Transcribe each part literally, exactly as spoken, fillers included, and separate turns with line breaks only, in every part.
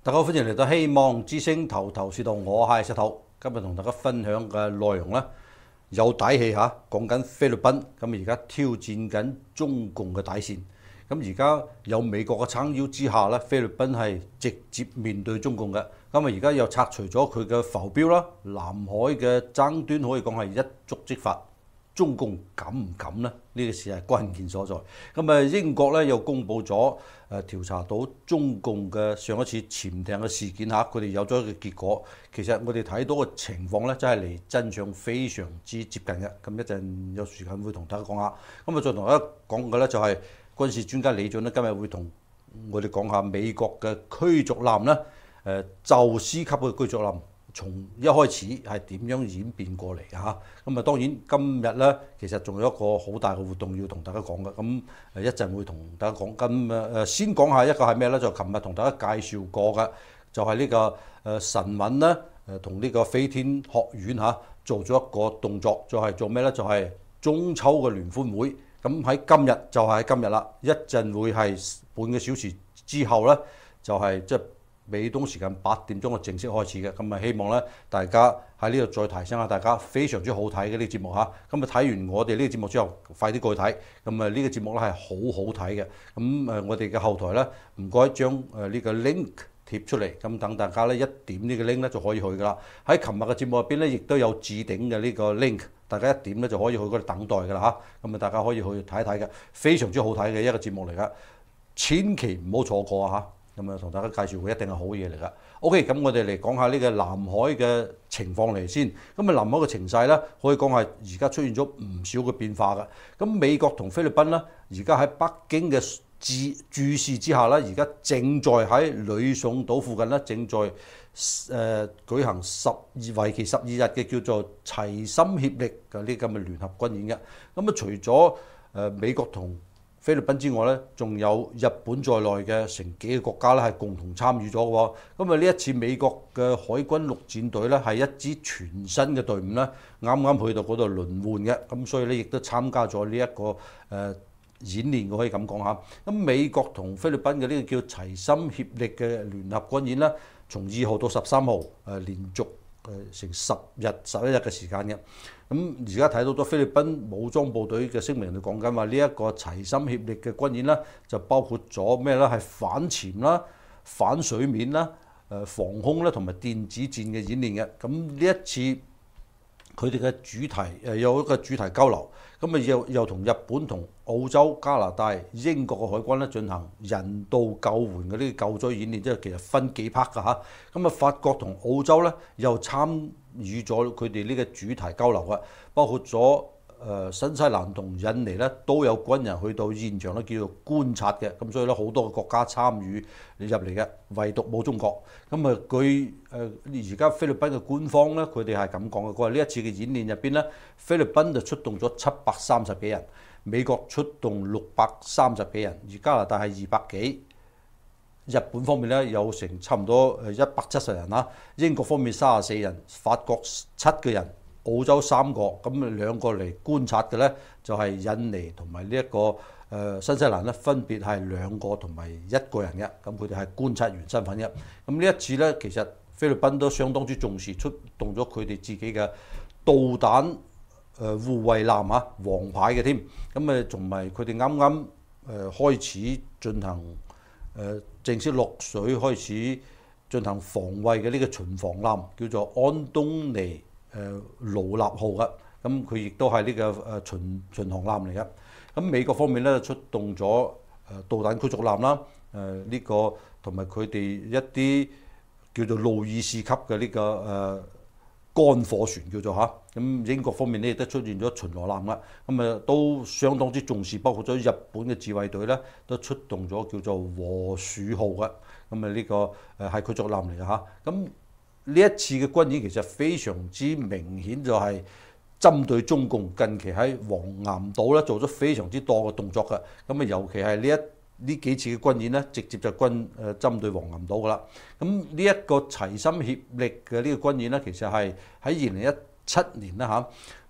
大家好，歡迎嚟到希望之聲頭頭是道，我係石頭。今日同大家分享嘅內容呢，有底氣嚇，講緊菲律賓咁而家挑戰緊中共嘅底線。咁而家有美國嘅撐腰之下呢，菲律賓係直接面對中共嘅。咁啊而家又拆除咗佢嘅浮標啦，南海嘅爭端可以講係一觸即發。中共敢唔敢呢？呢、這個事係關鍵所在。咁啊，英國咧又公布咗誒調查到中共嘅上一次潛艇嘅事件嚇，佢哋有咗一個結果。其實我哋睇到嘅情況咧，真係離真相非常之接近嘅。咁一陣有時間會同大家講下。咁啊，再同大家講嘅咧就係軍事專家李俊咧，今日會同我哋講下美國嘅驅逐艦咧，誒宙斯級嘅驅逐艦。從一開始係點樣演變過嚟嚇？咁啊當然今日咧，其實仲有一個好大嘅活動要同大家講嘅。咁誒一陣會同大家講。咁誒誒先講下一個係咩咧？就琴日同大家介紹過嘅，就係呢個誒晨運咧誒同呢個飛天學院嚇做咗一個動作，就係做咩咧？就係中秋嘅聯歡會。咁喺今日就係今日啦，一陣會係半個小時之後咧，就係即係美東時間八點鐘嘅正式開始嘅。咁啊希望咧大家喺呢度再提醒下大家，非常之好睇嘅呢個節目嚇。咁啊睇完我哋呢個節目之後，快啲過去睇。咁啊呢個節目咧係好好睇嘅。咁誒我哋嘅後台咧唔該將誒呢個 link 貼出嚟，咁等大家咧一點呢個 link 咧就可以去㗎啦。喺琴日嘅節目入邊咧，亦都有置頂嘅呢個 link，大家一點咧就可以去嗰度等待㗎啦嚇。咁啊大家可以去睇一睇嘅，非常之好睇嘅一個節目嚟㗎，千祈唔好錯過啊嚇！咁啊，同大家介紹佢一定係好嘢嚟㗎。OK，咁我哋嚟講下呢個南海嘅情況嚟先。咁啊，南海嘅情勢咧，可以講係而家出現咗唔少嘅變化㗎。咁美國同菲律賓咧，而家喺北京嘅注注視之下咧，而家正在喺呂宋島附近咧，正在誒、呃、舉行十二為期十二日嘅叫做齊心協力嘅呢咁嘅聯合軍演嘅。咁啊，除咗誒、呃、美國同菲律賓之外咧，仲有日本在內嘅成幾個國家咧，係共同參與咗嘅喎。咁啊，呢一次美國嘅海軍陸戰隊咧，係一支全新嘅隊伍咧，啱啱去到嗰度輪換嘅。咁所以咧，亦都參加咗呢一個誒、呃、演練，我可以咁講下。咁美國同菲律賓嘅呢個叫齊心協力嘅聯合軍演咧，從二號到十三號誒連續誒成十日十一日嘅時間嘅。咁而家睇到咗菲律賓武裝部隊嘅聲明，就講緊話呢一個齊心協力嘅軍演啦，就包括咗咩咧？係反潛啦、反水面啦、誒防空啦同埋電子戰嘅演練嘅。咁呢一次佢哋嘅主題誒有一個主題交流，咁啊又又同日本同澳洲、加拿大、英國嘅海軍咧進行人道救援嘅呢個救災演練，即係其實分幾 part 㗎嚇。咁啊法國同澳洲咧又參與咗佢哋呢個主題交流啊，包括咗誒新西蘭同印尼咧都有軍人去到現場咧，叫做觀察嘅。咁所以咧好多個國家參與入嚟嘅，唯獨冇中國。咁啊據誒而家菲律賓嘅官方咧，佢哋係咁講嘅，佢話呢一次嘅演練入邊咧，菲律賓就出動咗七百三十幾人，美國出動六百三十幾人，而加拿大係二百幾。日本方面咧有成差唔多誒一百七十人啦，英國方面三十四人，法國七個人，澳洲三個，咁兩個嚟觀察嘅咧就係印尼同埋呢一個誒新西蘭咧，分別係兩個同埋一個人嘅，咁佢哋係觀察員身份嘅。咁呢一次咧，其實菲律賓都相當之重視，出動咗佢哋自己嘅導彈誒護衛艦啊，王牌嘅添。咁誒仲埋佢哋啱啱誒開始進行誒正式落水開始進行防衛嘅呢個巡防艦，叫做安東尼誒盧納號嘅。咁佢亦都係呢個誒巡巡航艦嚟嘅。咁美國方面咧出動咗誒導彈驅逐艦啦，誒呢個同埋佢哋一啲叫做路易士級嘅呢個誒乾火船叫做嚇。咁英國方面咧亦都出現咗巡邏艦啦。咁啊都相當之重視，包括咗日本嘅自衛隊咧都出動咗叫做和樹號嘅。咁啊呢個誒係驅逐艦嚟嘅嚇。咁呢一次嘅軍演其實非常之明顯，就係針對中共近期喺黃岩島咧做咗非常之多嘅動作嘅。咁啊尤其係呢一呢幾次嘅軍演咧，直接就軍誒針對黃岩島噶啦。咁呢一個齊心協力嘅呢個軍演咧，其實係喺二零一七年啦嚇，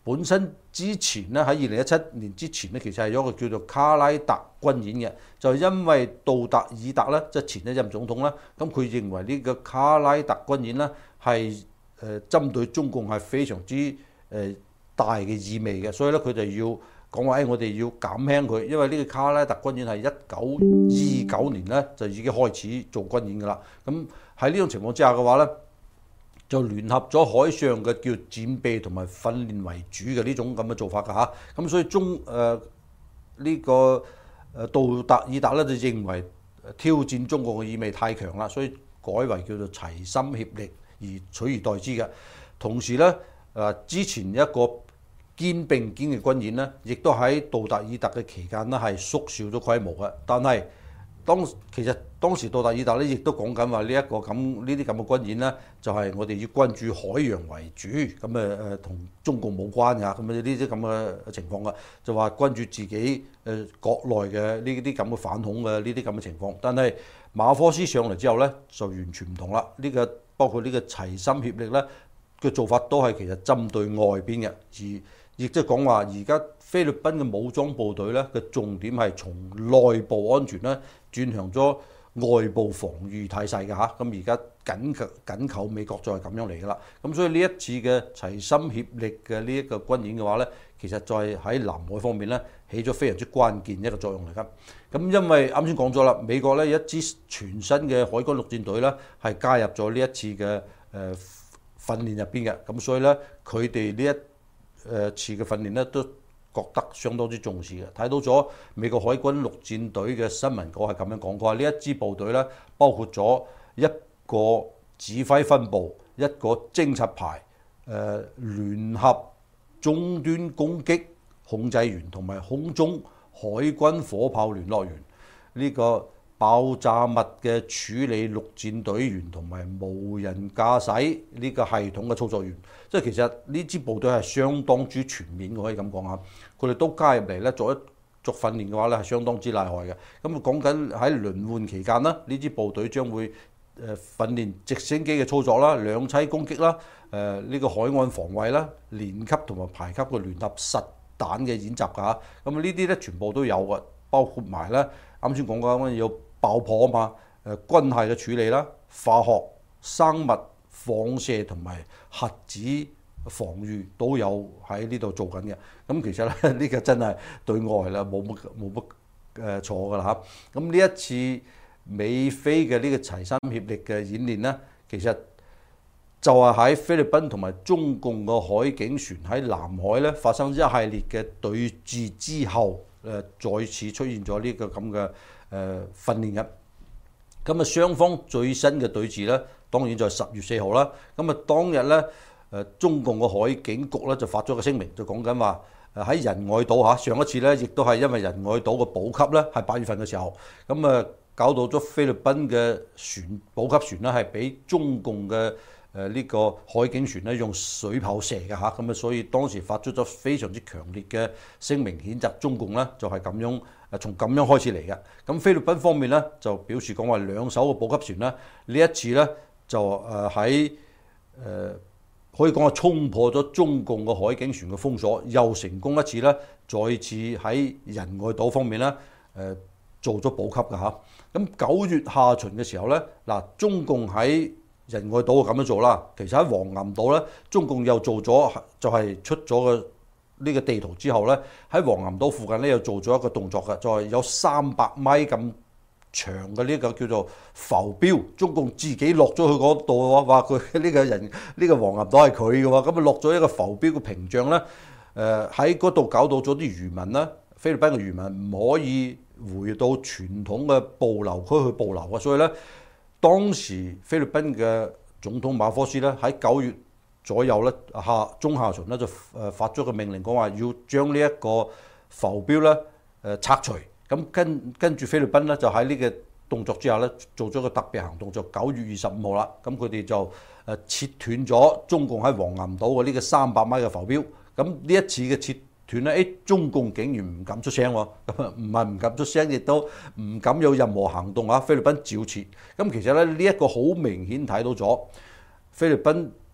本身之前咧喺二零一七年之前咧，其實係有一個叫做卡拉特軍演嘅，就係因為杜特爾特咧，即係前一任總統咧，咁佢認為呢個卡拉特軍演咧係誒針對中共係非常之誒大嘅意味嘅，所以咧佢就要講話誒，我哋要減輕佢，因為呢個卡拉特軍演係一九二九年咧就已經開始做軍演㗎啦。咁喺呢種情況之下嘅話咧，就聯合咗海上嘅叫戰備同埋訓練為主嘅呢種咁嘅做法㗎嚇，咁所以中誒呢、呃這個誒杜特爾特咧就認為挑戰中國嘅意味太強啦，所以改為叫做齊心協力而取而代之嘅。同時咧誒、呃、之前一個肩並肩嘅軍演咧，亦都喺杜特爾特嘅期間咧係縮小咗規模嘅，但係當其實當時杜特爾特咧，亦都講緊話呢一個咁呢啲咁嘅軍演咧，就係、是、我哋要關注海洋為主，咁誒誒同中共冇關㗎，咁啊呢啲咁嘅情況㗎，就話關注自己誒國內嘅呢啲咁嘅反恐嘅呢啲咁嘅情況。但係馬科斯上嚟之後咧，就完全唔同啦。呢、這個包括呢個齊心協力咧嘅做法，都係其實針對外邊嘅，而亦即係講話而家菲律賓嘅武裝部隊咧嘅重點係從內部安全咧轉向咗外部防禦體系嘅嚇，咁而家緊求緊扣美國就係咁樣嚟㗎啦。咁所以呢一次嘅齊心協力嘅呢一個軍演嘅話咧，其實就係喺南海方面咧起咗非常之關鍵一個作用嚟㗎。咁因為啱先講咗啦，美國咧一支全新嘅海軍陸戰隊咧係加入咗呢一次嘅誒訓練入邊嘅，咁所以咧佢哋呢一誒次嘅訓練咧都覺得相當之重視嘅，睇到咗美國海軍陸戰隊嘅新聞稿係咁樣講過，呢一支部隊咧包括咗一個指揮分部、一個偵察排、誒、呃、聯合終端攻擊控制員同埋空中海軍火炮聯絡員，呢、這個爆炸物嘅處理陸戰隊員同埋無人駕駛呢個系統嘅操作員，即係其實呢支部隊係相當之全面嘅，可以咁講下。佢哋都加入嚟咧，做一做訓練嘅話咧，係相當之厲害嘅。咁啊講緊喺輪換期間啦，呢支部隊將會誒訓練直升機嘅操作啦、兩棲攻擊啦、誒、呃、呢、這個海岸防衛啦、連級同埋排級嘅聯合實彈嘅演習㗎嚇。咁呢啲咧全部都有嘅，包括埋咧啱先講過有爆破啊嘛，誒軍械嘅處理啦、化學、生物、放射同埋核子防禦都有喺呢度做緊嘅。咁其實咧呢、這個真係對外啦冇乜冇乜誒錯㗎啦嚇。咁呢一次美菲嘅呢個齊心協力嘅演練咧，其實就係喺菲律賓同埋中共嘅海警船喺南海咧發生一系列嘅對峙之後，誒再次出現咗呢個咁嘅誒訓練嘅。咁啊雙方最新嘅對峙咧，當然就係十月四號啦。咁啊當日咧誒中共嘅海警局咧就發咗個聲明，就講緊話誒喺仁愛島嚇，上一次咧亦都係因為仁愛島嘅補給咧係八月份嘅時候，咁啊搞到咗菲律賓嘅船補給船咧係俾中共嘅誒呢個海警船咧用水炮射嘅嚇，咁啊所以當時發出咗非常之強烈嘅聲明譴責中共咧，就係咁樣誒從咁樣開始嚟嘅。咁菲律賓方面咧就表示講話兩艘嘅補給船咧呢一次咧就誒喺誒可以講係衝破咗中共嘅海警船嘅封鎖，又成功一次咧，再次喺仁愛島方面咧誒做咗補給嘅嚇。咁九月下旬嘅時候咧，嗱中共喺仁愛島咁樣做啦，其實喺黃岩島咧，中共又做咗就係出咗個呢個地圖之後咧，喺黃岩島附近咧又做咗一個動作嘅，就係有三百米咁長嘅呢個叫做浮標，中共自己落咗去嗰度喎，話佢呢個人呢個黃岩島係佢嘅喎，咁啊落咗一個浮標嘅屏障咧，誒喺嗰度搞到咗啲漁民咧，菲律賓嘅漁民唔可以回到傳統嘅捕撈區去捕撈啊，所以咧。當時菲律賓嘅總統馬科斯咧喺九月左右咧下中下旬咧就誒發咗個命令，講話要將呢一個浮標咧誒拆除。咁跟跟住菲律賓咧就喺呢個動作之下咧做咗個特別行動，就九月二十五號啦。咁佢哋就誒切斷咗中共喺黃岩島嘅呢個三百米嘅浮標。咁呢一次嘅切斷咧，誒中共竟然唔敢出聲喎，咁啊唔係唔敢出聲，亦都唔敢有任何行動啊！菲律賓照切，咁其實咧呢一個好明顯睇到咗菲律賓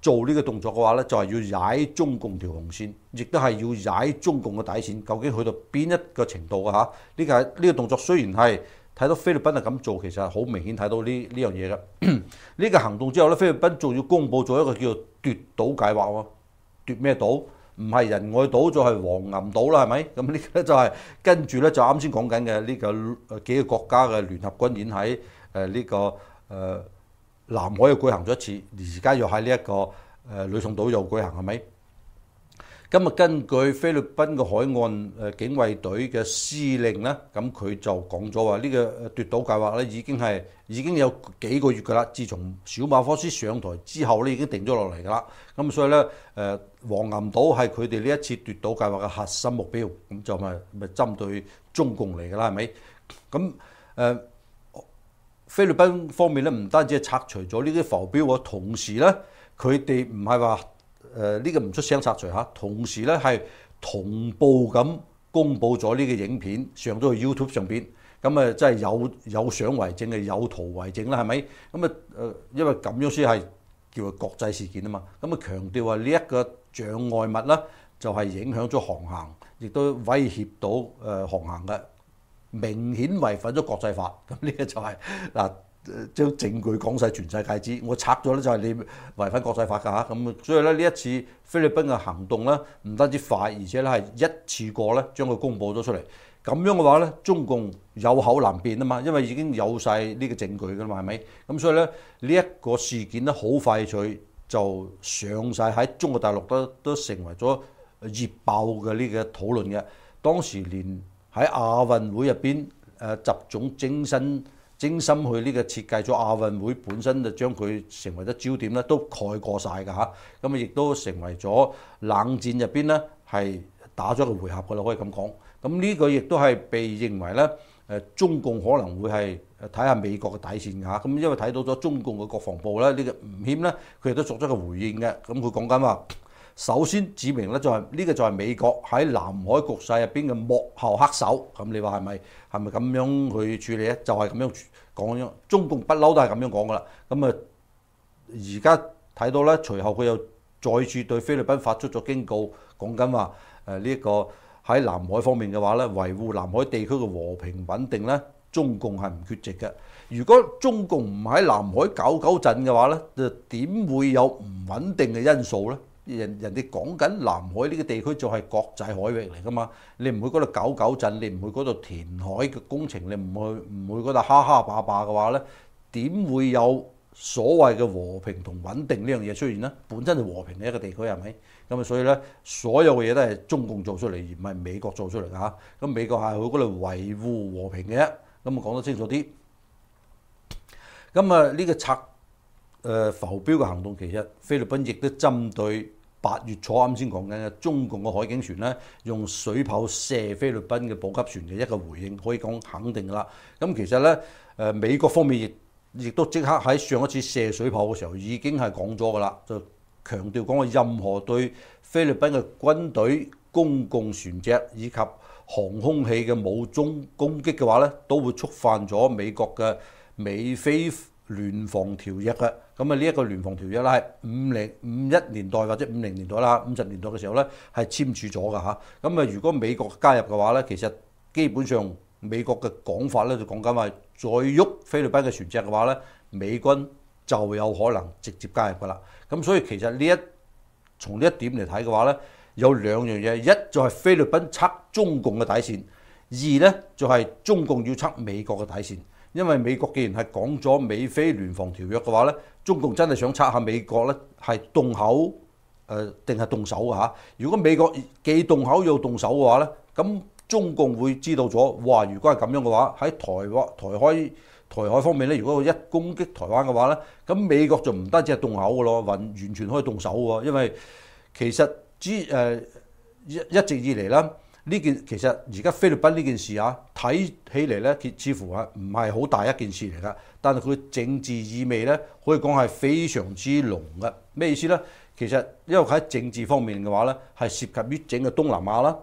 做呢個動作嘅話咧，就係、是、要踩中共條紅線，亦都係要踩中共嘅底線。究竟去到邊一個程度啊？嚇，呢個係呢個動作雖然係睇到菲律賓係咁做，其實係好明顯睇到呢呢樣嘢嘅。呢個行動之後咧，菲律賓仲要公佈咗一個叫做奪島計劃喎。奪咩島？唔係仁愛島就係黃岩島啦，係咪？咁呢個咧就係跟住咧就啱先講緊嘅呢個幾個國家嘅聯合軍演喺誒呢個誒。呃南海又舉行咗一次，而家又喺呢一個誒呂宋島又舉行，係咪？今日根據菲律賓嘅海岸誒警衛隊嘅司令咧，咁佢就講咗話呢個奪島計劃咧已經係已經有幾個月㗎啦。自從小馬科斯上台之後咧，已經定咗落嚟㗎啦。咁所以咧誒黃岩島係佢哋呢一次奪島計劃嘅核心目標，咁就咪咪針對中共嚟㗎啦，係咪？咁誒。呃菲律賓方面咧，唔單止係拆除咗呢啲浮標喎，同時咧，佢哋唔係話誒呢個唔出聲拆除嚇，同時咧係同步咁公佈咗呢個影片上咗去 YouTube 上邊，咁啊真係有有相為證嘅，有圖為證啦，係咪？咁啊誒，因為咁樣先係叫做國際事件啊嘛，咁啊強調話呢一個障礙物啦，就係影響咗航行，亦都威脅到誒航行嘅。明顯違反咗國際法，咁呢個就係、是、嗱將證據講晒全世界知，我拆咗咧就係你違反國際法㗎嚇，咁所以咧呢一次菲律賓嘅行動咧唔單止快，而且咧係一次過咧將佢公佈咗出嚟，咁樣嘅話咧中共有口難辯啊嘛，因為已經有晒呢個證據㗎嘛，係咪？咁所以咧呢一個事件咧好快脆就上晒喺中國大陸都都成為咗熱爆嘅呢個討論嘅，當時連喺亞運會入邊，誒習總精心精心去呢個設計咗亞運會本身就將佢成為咗焦點咧，都蓋過晒㗎嚇。咁啊，亦都成為咗冷戰入邊咧係打咗個回合㗎啦，可以咁講。咁呢個亦都係被認為咧，誒中共可能會係睇下美國嘅底線㗎嚇。咁因為睇到咗中共嘅國防部咧，呢個吳謙咧，佢亦都作咗個回應嘅。咁佢講緊話。首先指明咧就係呢個就係美國喺南海局勢入邊嘅幕後黑手，咁你話係咪係咪咁樣去處理咧？就係咁樣講樣，中共不嬲都係咁樣講噶啦。咁啊，而家睇到咧，隨後佢又再次對菲律賓發出咗警告，講緊話誒呢一個喺南海方面嘅話咧，維護南海地區嘅和平穩定咧，中共係唔缺席嘅。如果中共唔喺南海搞搞震嘅話咧，就點會有唔穩定嘅因素咧？人人哋講緊南海呢個地區就係國際海域嚟㗎嘛，你唔去嗰度搞搞震，你唔去嗰度填海嘅工程，你唔去唔去嗰度蝦蝦霸霸嘅話咧，點會有所謂嘅和平同穩定呢樣嘢出現咧？本身就和平嘅一個地區係咪？咁啊，所以咧，所有嘅嘢都係中共做出嚟，而唔係美國做出嚟㗎嚇。咁美國係去嗰度維護和平嘅，咁啊講得清楚啲。咁啊呢個拆誒浮標嘅行動，其實菲律賓亦都針對八月初啱先講緊嘅中共嘅海警船咧，用水炮射菲律賓嘅補給船嘅一個回應，可以講肯定㗎啦。咁其實咧誒美國方面亦亦都即刻喺上一次射水炮嘅時候已經係講咗㗎啦，就強調講話任何對菲律賓嘅軍隊、公共船隻以及航空器嘅武裝攻擊嘅話咧，都會觸犯咗美國嘅美菲聯防條約嘅。咁啊呢一個聯防條約咧係五零五一年代或者五零年代啦，五十年代嘅時候咧係簽署咗㗎嚇。咁啊如果美國加入嘅話咧，其實基本上美國嘅講法咧就講緊話，再喐菲律賓嘅船隻嘅話咧，美軍就有可能直接加入㗎啦。咁所以其實呢一從呢一點嚟睇嘅話咧，有兩樣嘢，一就係菲律賓測中共嘅底線，二咧就係中共要測美國嘅底線。因為美國既然係講咗美菲聯防條約嘅話咧，中共真係想測下美國咧係動口誒定係動手㗎嚇。如果美國既動口又動手嘅話咧，咁中共會知道咗，哇！如果係咁樣嘅話，喺台灣台海台海方面咧，如果佢一攻擊台灣嘅話咧，咁美國就唔單止係動口嘅咯，完完全可以動手喎。因為其實之誒一一直以嚟啦。呢件其實而家菲律賓呢件事啊，睇起嚟咧，似乎係唔係好大一件事嚟㗎。但係佢政治意味咧，可以講係非常之濃嘅。咩意思咧？其實因為喺政治方面嘅話咧，係涉及於整個東南亞啦、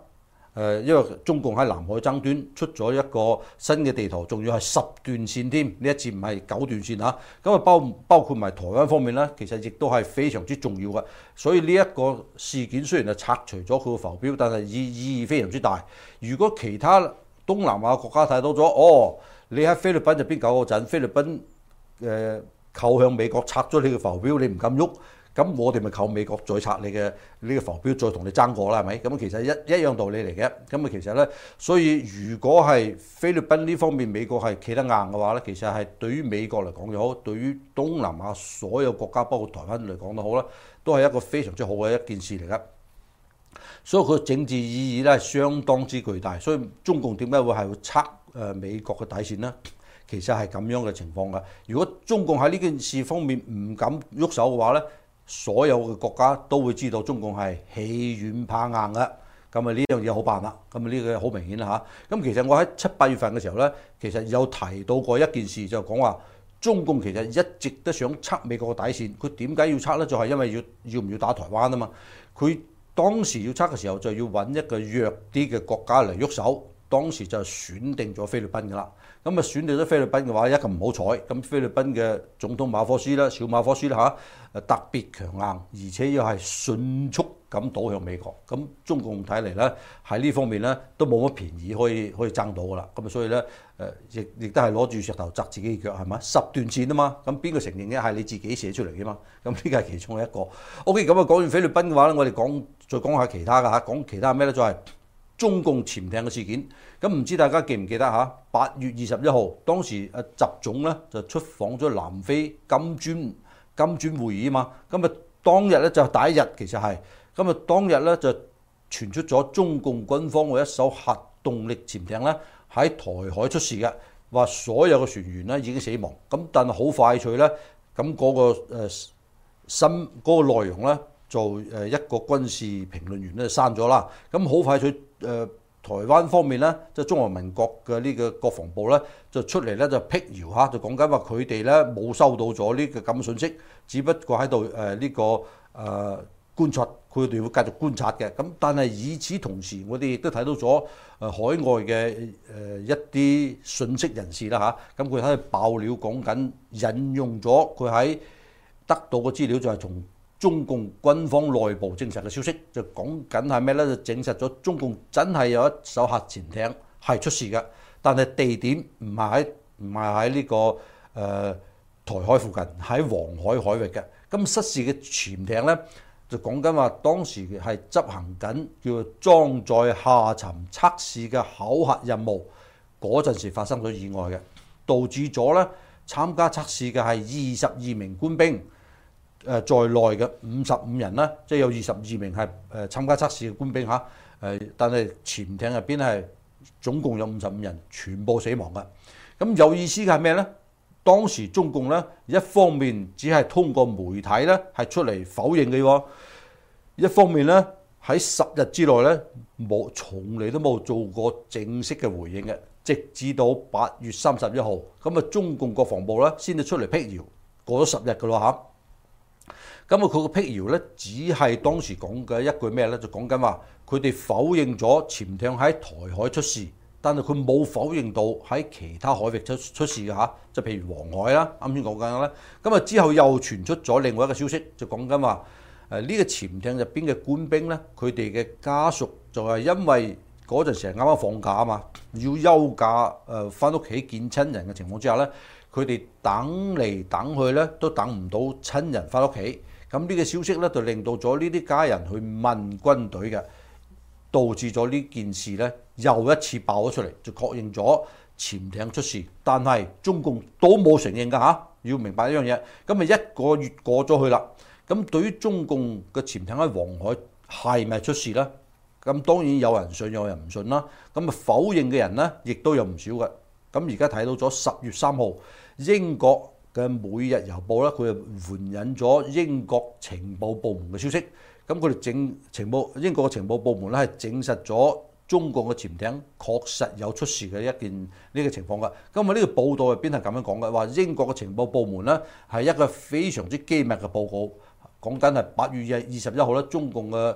誒，因為中共喺南海爭端出咗一個新嘅地圖，仲要係十段線添，呢一次唔係九段線嚇。咁啊包包括埋台灣方面咧，其實亦都係非常之重要嘅。所以呢一個事件雖然係拆除咗佢個浮標，但係意意義非常之大。如果其他東南亞國家睇到咗，哦，你喺菲律賓入邊搞嗰陣，菲律賓誒扣向美國拆咗你嘅浮標，你唔敢喐。咁我哋咪靠美國再拆你嘅呢個浮標，再同你爭過啦，係咪？咁其實一一樣道理嚟嘅。咁啊，其實咧，所以如果係菲律賓呢方面美國係企得硬嘅話咧，其實係對於美國嚟講又好，對於東南亞所有國家，包括台灣嚟講都好啦，都係一個非常之好嘅一件事嚟噶。所以佢政治意義咧係相當之巨大。所以中共點解會係會測誒美國嘅底線咧？其實係咁樣嘅情況㗎。如果中共喺呢件事方面唔敢喐手嘅話咧，所有嘅國家都會知道中共係欺軟怕硬嘅，咁啊呢樣嘢好辦啦，咁啊呢個好明顯啦嚇。咁其實我喺七八月份嘅時候咧，其實有提到過一件事，就講話中共其實一直都想測美國嘅底線。佢點解要測咧？就係因為要要唔要打台灣啊嘛。佢當時要測嘅時候，就要揾一個弱啲嘅國家嚟喐手。當時就選定咗菲律賓㗎啦。咁啊選定咗菲律賓嘅話，一個唔好彩，咁菲律賓嘅總統馬科斯啦，小馬科斯啦嚇，誒特別強硬，而且又係迅速咁倒向美國。咁中共睇嚟咧，喺呢方面咧都冇乜便宜可以可以爭到㗎啦。咁啊所以咧誒，亦亦都係攞住石頭砸自己嘅腳係嘛？十段線啊嘛，咁邊個承認嘅係你自己寫出嚟嘅嘛？咁呢個係其中嘅一個。OK，咁啊講完菲律賓嘅話咧，我哋講再講下其他㗎嚇，講其他咩咧？就係中共潛艇嘅事件。咁唔知大家記唔記得嚇？八月二十一號，當時誒習總咧就出訪咗南非金磚金磚會議啊嘛。咁啊當日咧就第一日其實係，咁啊當日咧就傳出咗中共軍方嘅一艘核動力潛艇咧喺台海出事嘅，話所有嘅船員咧已經死亡。咁但係好快脆咧，咁嗰個誒新嗰個內容咧就誒一個軍事評論員咧刪咗啦。咁好快脆誒。台灣方面咧，即係中華民國嘅呢個國防部咧，就出嚟咧就辟謠嚇，就講緊話佢哋咧冇收到咗呢個咁嘅信息，只不過喺度誒呢個誒、呃、觀察，佢哋會繼續觀察嘅。咁但係與此同時，我哋亦都睇到咗誒海外嘅誒、呃、一啲信息人士啦嚇，咁佢喺度爆料講緊，引用咗佢喺得到嘅資料，就係從中共軍方內部證實嘅消息，就講緊係咩咧？就證實咗中共真係有一艘核潛艇係出事嘅，但係地點唔係喺唔係喺呢個誒、呃、台海附近，喺黃海海域嘅。咁失事嘅潛艇咧，就講緊話當時係執行緊叫做裝載下沉測試嘅考核任務，嗰陣時發生咗意外嘅，導致咗咧參加測試嘅係二十二名官兵。誒在內嘅五十五人啦，即係有二十二名係誒參加測試嘅官兵嚇，誒但係潛艇入邊係總共有五十五人全部死亡嘅。咁有意思嘅係咩咧？當時中共咧一方面只係通過媒體咧係出嚟否認嘅喎，一方面咧喺十日之內咧冇從嚟都冇做過正式嘅回應嘅，直至到八月三十一號，咁啊中共國防部咧先至出嚟辟謠，過咗十日嘅咯嚇。咁啊，佢個辟謠咧，只係當時講嘅一句咩咧？就講緊話，佢哋否認咗潛艇喺台海出事，但係佢冇否認到喺其他海域出出事嘅嚇，即係譬如黃海啦，啱先講緊嘅咧。咁啊之後又傳出咗另外一個消息，就講緊話誒呢個潛艇入邊嘅官兵咧，佢哋嘅家屬就係因為嗰陣時係啱啱放假啊嘛，要休假誒翻屋企見親人嘅情況之下咧，佢哋等嚟等去咧都等唔到親人翻屋企。咁呢個消息咧就令到咗呢啲家人去問軍隊嘅，導致咗呢件事咧又一次爆咗出嚟，就確認咗潛艇出事，但係中共都冇承認㗎嚇，要明白一樣嘢。咁咪一個月過咗去啦，咁對於中共嘅潛艇喺黃海係咪出事咧？咁當然有人信，有人唔信啦。咁啊否認嘅人咧，亦都有唔少嘅。咁而家睇到咗十月三號，英國嘅每日郵報咧，佢就援引咗英國情報部門嘅消息，咁佢哋整情報英國嘅情報部門咧係證實咗中國嘅潛艇確實有出事嘅一件呢個情況㗎。咁啊呢個報道入邊係咁樣講嘅，話英國嘅情報部門咧係一個非常之機密嘅報告，講緊係八月二十一號咧，中共嘅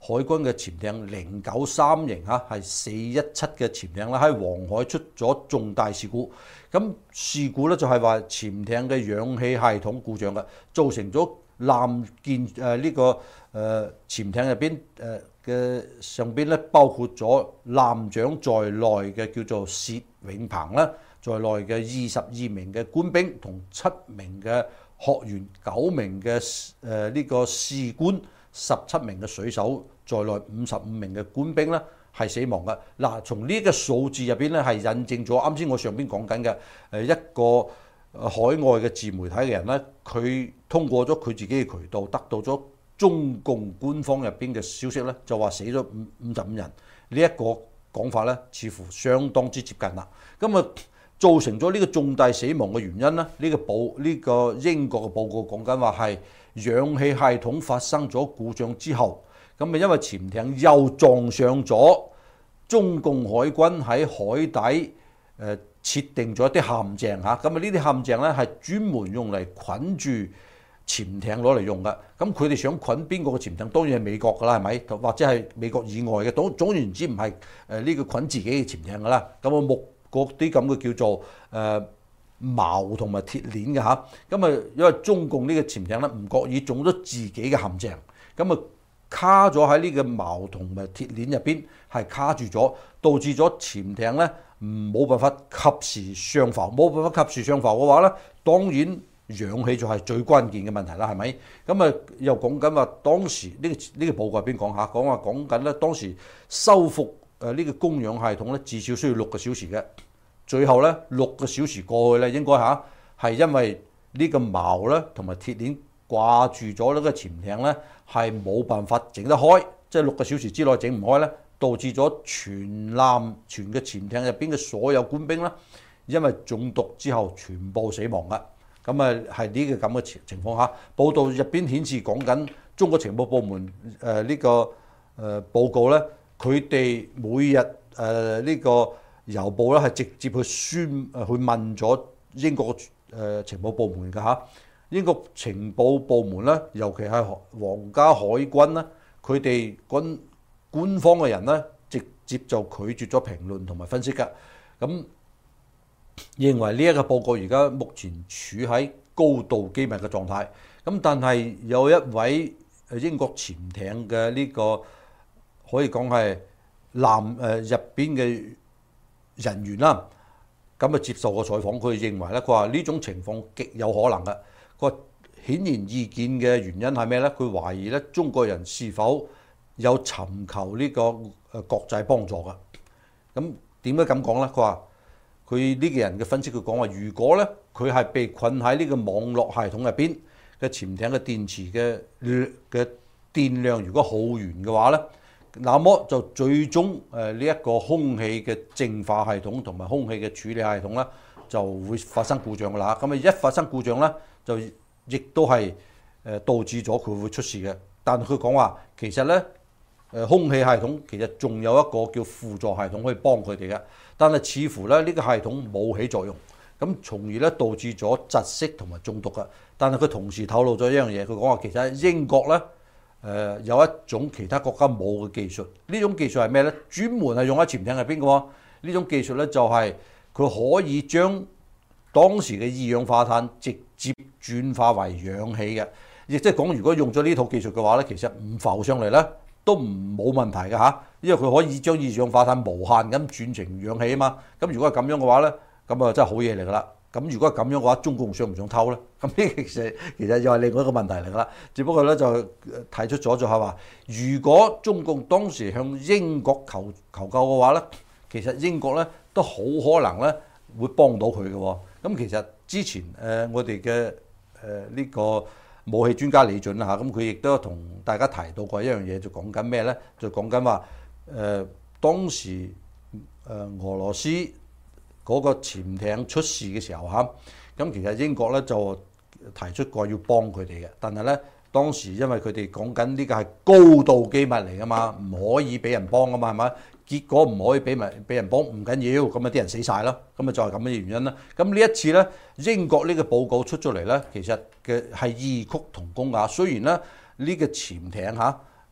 海軍嘅潛艇零九三型嚇係四一七嘅潛艇啦，喺黃海出咗重大事故。咁事故咧就係話潛艇嘅氧氣系統故障嘅，造成咗艦艦誒呢個誒、呃、潛艇入邊誒嘅上邊咧，包括咗艦長在內嘅叫做薛永鵬啦，在內嘅二十二名嘅官兵同七名嘅學員、九名嘅誒呢個士官、十七名嘅水手在內五十五名嘅官兵咧係死亡嘅。嗱，從呢個數字入邊咧係印證咗啱先我上邊講緊嘅誒一個海外嘅自媒體嘅人咧，佢通過咗佢自己嘅渠道得到咗中共官方入邊嘅消息咧，就話死咗五五十五人。呢、這、一個講法咧，似乎相當之接近啦。咁啊，造成咗呢個重大死亡嘅原因咧，呢、這個報呢、這個英國嘅報告講緊話係氧氣系統發生咗故障之後，咁啊因為潛艇又撞上咗中共海軍喺海底誒設定咗一啲陷阱嚇，咁啊呢啲陷阱咧係專門用嚟捆住潛艇攞嚟用嘅。咁佢哋想捆邊個嘅潛艇？當然係美國噶啦，係咪？或者係美國以外嘅。總總言之唔係誒呢個捆自己嘅潛艇噶啦。咁啊木嗰啲咁嘅叫做誒錨同埋鐵鏈嘅嚇。咁啊因為中共呢個潛艇咧唔覺意中咗自己嘅陷阱，咁啊卡咗喺呢個錨同埋鐵鏈入邊，係卡住咗，導致咗潛艇咧冇辦法及時上浮。冇辦法及時上浮嘅話咧，當然氧氣就係最關鍵嘅問題啦，係咪？咁啊又講緊話當時呢、這個呢、這個報告入邊講下，講話講緊咧當時修復誒呢個供氧系統咧，至少需要六個小時嘅。最後咧六個小時過去咧，應該嚇係因為呢個錨咧同埋鐵鏈掛住咗呢個潛艇咧，係冇辦法整得開，即係六個小時之內整唔開咧，導致咗全艦全嘅潛艇入邊嘅所有官兵啦，因為中毒之後全部死亡噶。咁啊係呢個咁嘅情情況下，報道入邊顯示講緊中國情報部門誒呢、呃這個誒、呃、報告咧，佢哋每日誒呢、呃這個郵報咧係直接去宣誒去問咗英國誒、呃、情報部門㗎嚇。英國情報部門咧，尤其係皇家海軍咧，佢哋軍官方嘅人咧，直接就拒絕咗評論同埋分析㗎。咁認為呢一個報告而家目前處喺高度機密嘅狀態。咁但係有一位英國潛艇嘅呢個可以講係艦誒入邊嘅人員啦，咁啊接受過採訪，佢認為咧，佢話呢種情況極有可能嘅。佢話顯然易見嘅原因係咩咧？佢懷疑咧中國人是否有尋求呢個誒國際幫助㗎？咁點解咁講咧？佢話佢呢個人嘅分析，佢講話如果咧佢係被困喺呢個網絡系統入邊嘅潛艇嘅電池嘅嘅電量如果耗完嘅話咧，那麼就最終誒呢一個空氣嘅淨化系統同埋空氣嘅處理系統咧就會發生故障㗎啦。咁啊一發生故障咧，就亦都係誒導致咗佢會出事嘅。但係佢講話其實咧誒空氣系統其實仲有一個叫輔助系統可以幫佢哋嘅，但係似乎咧呢個系統冇起作用，咁從而咧導致咗窒息同埋中毒嘅。但係佢同時透露咗一樣嘢，佢講話其實喺英國咧誒有一種其他國家冇嘅技術，呢種技術係咩咧？專門係用喺潛艇入邊嘅喎。呢種技術咧就係佢可以將當時嘅二氧化碳直接轉化為氧氣嘅，亦即係講如果用咗呢套技術嘅話咧，其實唔浮上嚟咧都唔冇問題嘅嚇，因為佢可以將二氧化碳無限咁轉成氧氣啊嘛。咁如果係咁樣嘅話咧，咁啊真係好嘢嚟㗎啦。咁如果係咁樣嘅話，中共想唔想偷咧？咁呢其實其實又係另外一個問題嚟㗎啦。只不過咧就提出咗就係話，如果中共當時向英國求求救嘅話咧，其實英國咧都好可能咧會幫到佢嘅喎。咁其實之前誒、呃、我哋嘅誒呢個武器專家李準啦嚇，咁佢亦都同大家提到過一樣嘢，就講緊咩咧？就講緊話誒當時誒、呃、俄羅斯嗰個潛艇出事嘅時候嚇，咁其實英國咧就提出過要幫佢哋嘅，但係咧當時因為佢哋講緊呢個係高度機密嚟㗎嘛，唔可以俾人幫㗎嘛，係咪？結果唔可以俾埋俾人幫，唔緊要，咁啊啲人死晒咯，咁啊就係咁嘅原因啦。咁呢一次咧，英國呢個報告出咗嚟咧，其實嘅係異曲同工㗎。雖然咧呢個潛艇嚇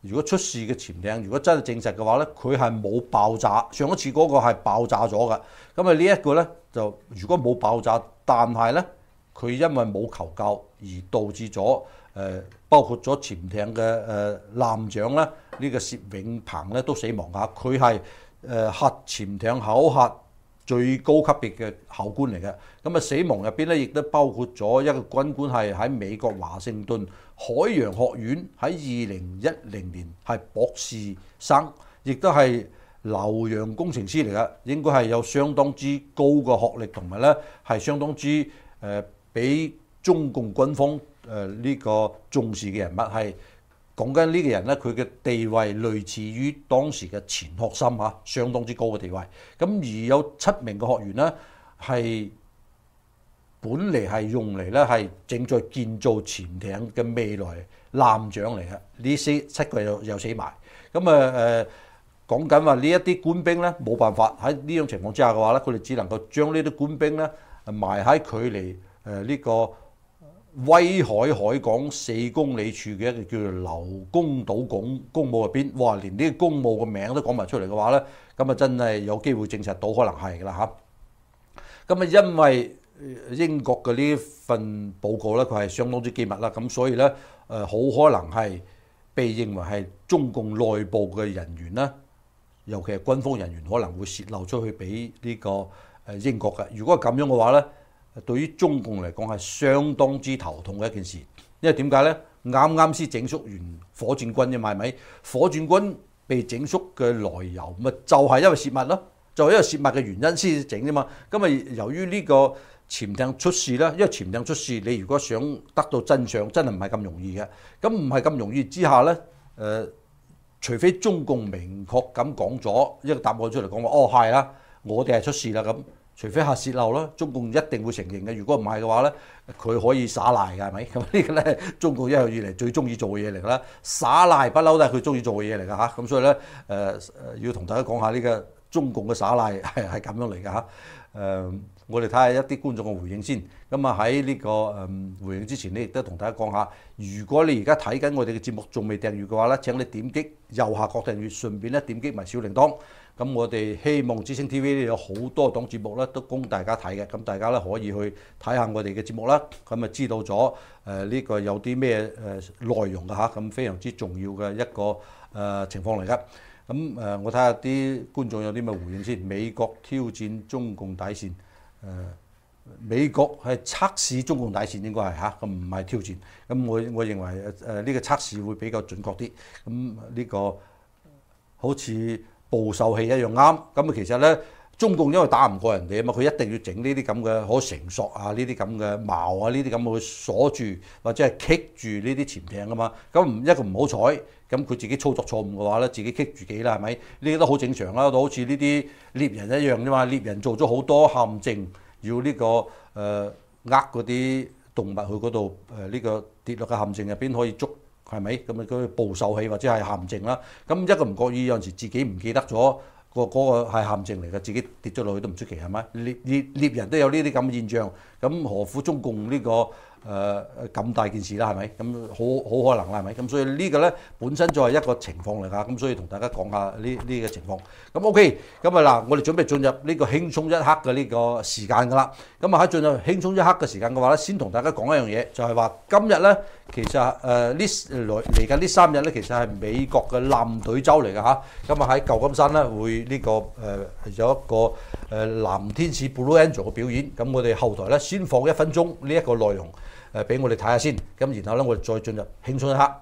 如果出事嘅潛艇，如果真係證實嘅話咧，佢係冇爆炸。上一次嗰個係爆炸咗嘅。咁啊呢一個咧就如果冇爆炸，但係咧佢因為冇求救而導致咗誒、呃、包括咗潛艇嘅誒艦長咧，呢個薛永鵬咧都死亡㗎。佢係誒核潛艇考核最高級別嘅考官嚟嘅。咁啊死亡入邊咧亦都包括咗一個軍官係喺美國華盛頓海洋學院喺二零一零年係博士生，亦都係留洋工程師嚟嘅，應該係有相當之高嘅學歷，同埋咧係相當之誒俾中共軍方誒呢個重視嘅人物。係講緊呢個人咧，佢嘅地位類似於當時嘅錢學森嚇，相當之高嘅地位。咁而有七名嘅學員咧係本嚟係用嚟咧係正在建造潛艇嘅未來艦長嚟嘅，呢四七個又又死埋。咁啊誒講緊話呢一啲官兵咧冇辦法喺呢種情況之下嘅話咧，佢哋只能夠將呢啲官兵咧埋喺距離誒呢個威海海港四公里處嘅一個叫做劉公島公公墓入邊。哇！連呢個公墓嘅名都講埋出嚟嘅話咧，咁啊真係有機會證實到可能係㗎啦嚇。咁啊因為英國嘅呢份報告咧，佢係相當之機密啦，咁所以咧誒好可能係被認為係中共內部嘅人員啦，尤其係軍方人員可能會泄漏出去俾呢個誒英國嘅。如果係咁樣嘅話咧，對於中共嚟講係相當之頭痛嘅一件事，因為點解咧？啱啱先整肅完火箭軍啫嘛，係咪？火箭軍被整肅嘅來由咪就係因為泄密咯，就係因為泄密嘅原因先整啫嘛。咁啊由於呢個潛艇出事啦，因為潛艇出事，你如果想得到真相，真係唔係咁容易嘅。咁唔係咁容易之下咧，誒、呃，除非中共明確咁講咗一個答案出嚟，講話哦係啦，我哋係出事啦咁。除非係洩漏啦，中共一定會承認嘅。如果唔係嘅話咧，佢可以耍賴㗎，係咪？咁呢個咧，中共一路以嚟最中意做嘅嘢嚟㗎啦，耍賴不嬲都係佢中意做嘅嘢嚟㗎嚇。咁所以咧，誒、呃、誒要同大家講下呢個中共嘅耍賴係係咁樣嚟㗎嚇。誒、呃，我哋睇下一啲觀眾嘅回應先。咁啊喺呢個誒回應之前咧，亦都同大家講下，如果你而家睇緊我哋嘅節目仲未訂閱嘅話咧，請你點擊右下角訂閱，順便咧點擊埋小鈴鐺。咁我哋希望之星 T V 咧有好多檔節目咧都供大家睇嘅，咁大家咧可以去睇下我哋嘅節目啦，咁啊知道咗誒呢個有啲咩誒內容嘅嚇，咁非常之重要嘅一個誒情況嚟㗎。咁誒我睇下啲觀眾有啲咩回應先。美國挑戰中共底線，誒美國係測試中共底線應該係嚇，咁唔係挑戰。咁我我認為誒誒呢個測試會比較準確啲。咁呢個好似捕獸器一樣啱，咁啊其實咧，中共因為打唔過人哋啊嘛，佢一定要整呢啲咁嘅可繩索啊，呢啲咁嘅矛啊，呢啲咁去鎖住或者係棘住呢啲潛艇啊嘛。咁唔一個唔好彩，咁佢自己操作錯誤嘅話咧，自己棘住幾啦，係咪？呢啲都好正常啦，都好似呢啲獵人一樣啫嘛。獵人做咗好多陷阱，要呢、這個誒呃嗰啲動物去嗰度誒呢個跌落嘅陷阱入邊可以捉。係咪咁啊？嗰捕獸器或者係陷阱啦，咁一個唔覺意有陣時自己唔記得咗個嗰個係陷阱嚟嘅，自己跌咗落去都唔出奇係咪？獵獵獵人都有呢啲咁嘅現象，咁何苦中共呢個誒咁大件事啦？係咪？咁好好可能啦？係咪？咁所以呢個咧本身就係一個情況嚟㗎，咁所以同大家講下呢呢個情況。咁 OK，咁啊嗱，我哋準備進入呢個輕鬆一刻嘅呢個時間㗎啦。咁啊喺進入輕鬆一刻嘅時間嘅話咧，先同大家講一樣嘢，就係話今日咧其實誒呢來嚟緊呢三日咧，其實係美國嘅艦隊週嚟㗎嚇。咁啊喺舊金山咧會呢個誒有一個誒藍天使 Blue Angel 嘅表演。咁我哋後台咧先放一分鐘呢一個內容。誒俾我哋睇下先，咁然後咧我哋再進入輕鬆一刻，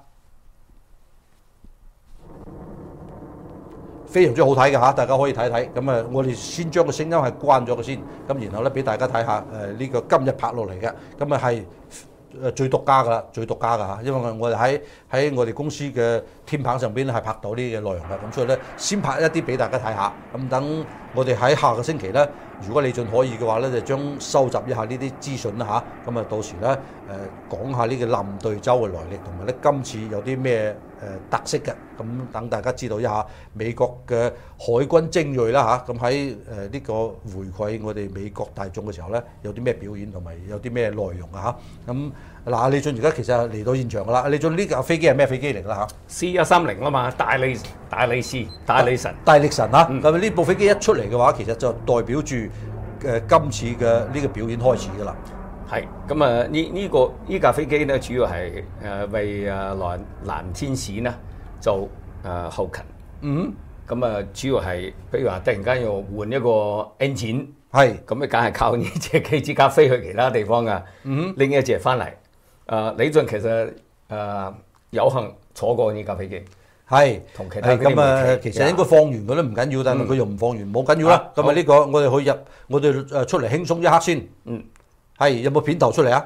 非常之好睇嘅嚇，大家可以睇睇。咁啊，我哋先將個聲音係關咗嘅先，咁然後咧俾大家睇下誒呢個今日拍落嚟嘅，咁啊係誒最獨家㗎啦，最獨家㗎嚇，因為我哋喺喺我哋公司嘅天棚上邊咧係拍到呢嘅內容嘅，咁所以咧先拍一啲俾大家睇下，咁等我哋喺下個星期咧，如果李俊可以嘅話咧，就將收集一下呢啲資訊啦嚇。咁啊，到時咧誒、呃、講下呢個艦隊周嘅來歷，同埋咧今次有啲咩誒特色嘅，咁等大家知道一下美國嘅海軍精鋭啦嚇。咁喺誒呢個回饋我哋美國大眾嘅時候咧，有啲咩表演同埋有啲咩內容啊嚇。咁嗱，李俊而家其實嚟到現場噶啦。李俊呢架飛機係咩飛機嚟㗎啦嚇
C 一三零啊嘛，大力大力士大力神
大力神啊！
嗯
咁呢、部飛機一出嚟嘅話，其實就代表住誒、呃、今次嘅呢個表演開始㗎啦。
係咁啊！呢呢、個呢架飛機咧，主要係誒、呃、為誒藍藍天使呢做誒、呃、後勤。
嗯，
咁啊，主要係譬如話突然間要換一個 engine，
係
咁你梗係靠呢隻機之家飛去其他地方啊。
嗯，
拎一隻翻嚟。誒、呃，李俊其實誒、呃、有幸坐過呢架飛機。
係
同其他
咁啊，其實應該放完佢都唔緊要，但係佢又唔放完，冇緊要啦。咁啊，呢個我哋去入，我哋誒出嚟輕鬆一刻先。
嗯，
係有冇片頭出嚟啊？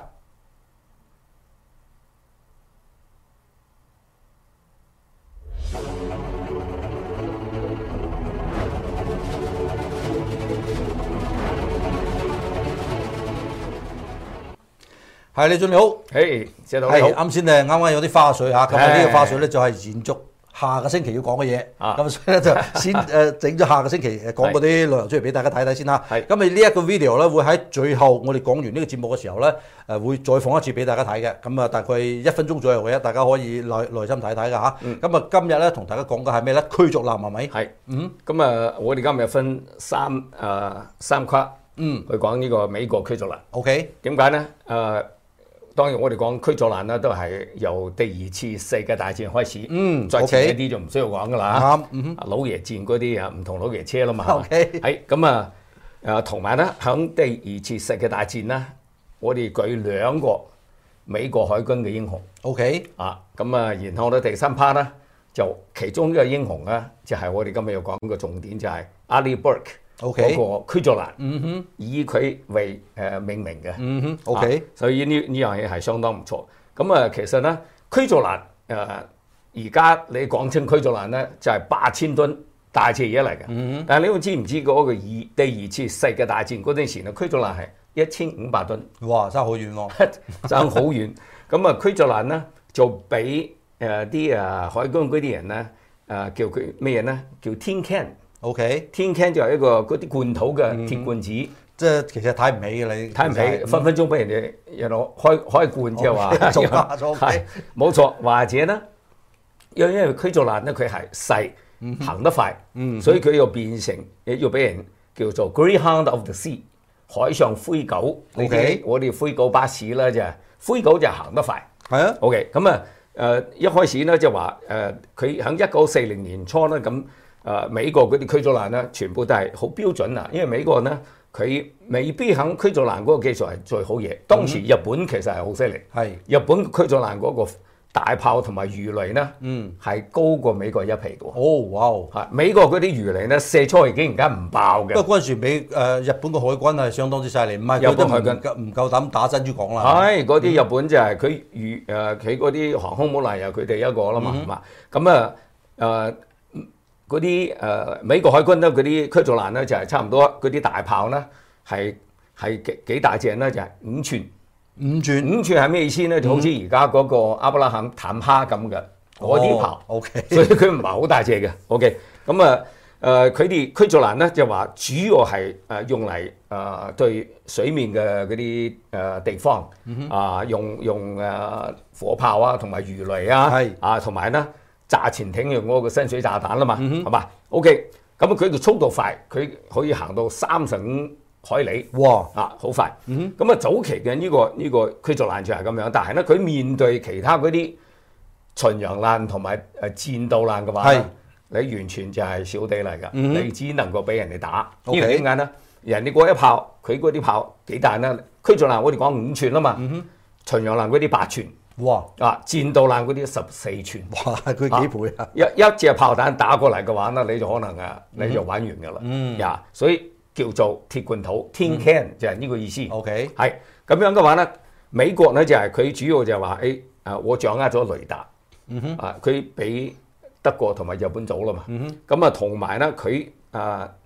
係李俊你好，
誒，謝導你好。
係啱先咧，啱啱有啲花絮嚇，咁啊呢個花絮咧就係延續下個星期要講嘅嘢，
啊
咁所以咧就先誒整咗下個星期誒講嗰啲內容出嚟俾大家睇睇先啦。
係
咁你呢一個 video 咧會喺最後我哋講完呢個節目嘅時候咧誒會再放一次俾大家睇嘅，咁啊大概一分鐘左右嘅啫，大家可以耐耐心睇睇㗎嚇。咁啊今日咧同大家講嘅係咩咧？驅逐艦係咪？
係，
嗯，
咁啊，我哋今日分三誒、呃、三級，
嗯
去講呢個美國驅逐艦。
，OK，
點解咧？誒、呃，當然我哋講驅逐艦咧，都係由第二次世界大戰開始。
嗯
再前一
OK
啲就唔需要講噶啦。
啱，嗯哼
老爺戰嗰啲啊，唔同老爺車啦嘛。係嘛
OK
係咁啊，誒同埋咧，響第二次世界大戰咧，我哋舉兩個美國海軍嘅英雄。
，OK，
啊，咁啊，然後咧第三 part 咧，就其中一個英雄咧，就係、是、我哋今日要講嘅重點，就係 Arleigh Burke
OK
嗰個驅逐艦，
嗯哼，
以佢為誒、呃、命名嘅。
嗯哼，OK，
啊所以呢呢樣嘢係相當唔錯。咁啊，其實咧驅逐艦誒而家你講清驅逐艦咧，就係八千噸大隻嘢嚟嘅。
嗯
但係你會知唔知嗰個二第二次世界大戰嗰陣時咧，驅逐艦係一千五百噸。
哼，哇，爭好遠喎。
爭好遠，咁啊驅逐艦咧就俾誒啲誒海軍嗰啲人咧誒、呃、叫佢咩嘢咧？叫 tin can。OK， tin can 就係一個嗰啲罐頭嘅鐵罐子，
即係其實睇唔起嘅你，
睇唔起，分分鐘俾人哋有攞開開罐即係話
做假咗。
係冇錯，或者咧，因因為驅逐艦咧佢係細，行得快，
嗯
所以佢要變成要俾人叫做 Greyhound of the Sea， 海上灰狗。
OK
我哋灰狗巴士啦，就係灰狗就行得快。
係啊，
OK，咁啊誒一開始咧就話誒佢喺一九四零年初咧咁誒美國嗰啲驅逐艦咧全部都係好標準啊，因為美國咧佢未必喺驅逐艦嗰個技術係最好嘢。當時日本其實係好犀利，
係
日本驅逐艦嗰個大炮同埋魚雷咧，
嗯，
係高過美國一皮嘅喎。
哦，哇哦！
嚇，美國嗰啲魚雷咧射出去竟然間唔爆嘅。
不過嗰陣時美誒、呃、日本嘅海軍係相當之犀利，唔係
日
佢都唔
本海軍
夠唔夠膽打珍珠港啦。
係嗰啲日本就係佢魚誒佢嗰啲航空母艦有佢哋一個啦嘛，係嘛、咁啊誒嗰啲誒美國海軍咧嗰啲驅逐艦咧就係差唔多嗰啲大炮咧係係幾幾大隻咧就係五寸。
五轉
五寸係咩意思咧？就好似而家嗰個阿布拉罕坦克咁嘅嗰啲炮。
哦，OK
所以佢唔係好大隻嘅。OK，咁啊誒佢哋驅逐艦咧就話主要係誒用嚟誒、呃、對水面嘅嗰啲誒地方、
嗯、
啊用用誒火炮啊同埋魚雷啊，
係
啊同埋咧炸潛艇用嗰個深水炸彈啦嘛，
嗯
係嘛？OK，咁佢嘅速度快，佢可以行到三十五海里，
哇
啊，好快！咁啊、早期嘅呢、呢個呢、呢個驅逐艦就係咁樣，但係咧佢面對其他嗰啲巡洋艦同埋誒戰鬥艦嘅話咧，你完全就係小弟嚟㗎，
嗯、
你只能夠俾人哋打。
Okay.
因為點解咧？人哋嗰一炮，佢嗰啲炮幾大咧？驅逐艦我哋講五寸啊嘛，
嗯、
巡洋艦嗰啲八寸，
哇！
啊戰鬥艦嗰啲十四寸，
哇！佢幾倍啊？
一一隻炮彈打過嚟嘅話咧，你就可能啊，你就玩完㗎啦。
嗯，
呀，所以叫做鐵罐頭 tin can、嗯、就係呢個意思。
OK，
係咁樣嘅話咧，美國咧就係、是、佢主要就係話誒啊，我掌握咗雷達，
嗯哼，
啊佢比德國同埋日本早啦嘛。
嗯哼，
咁啊同埋咧佢啊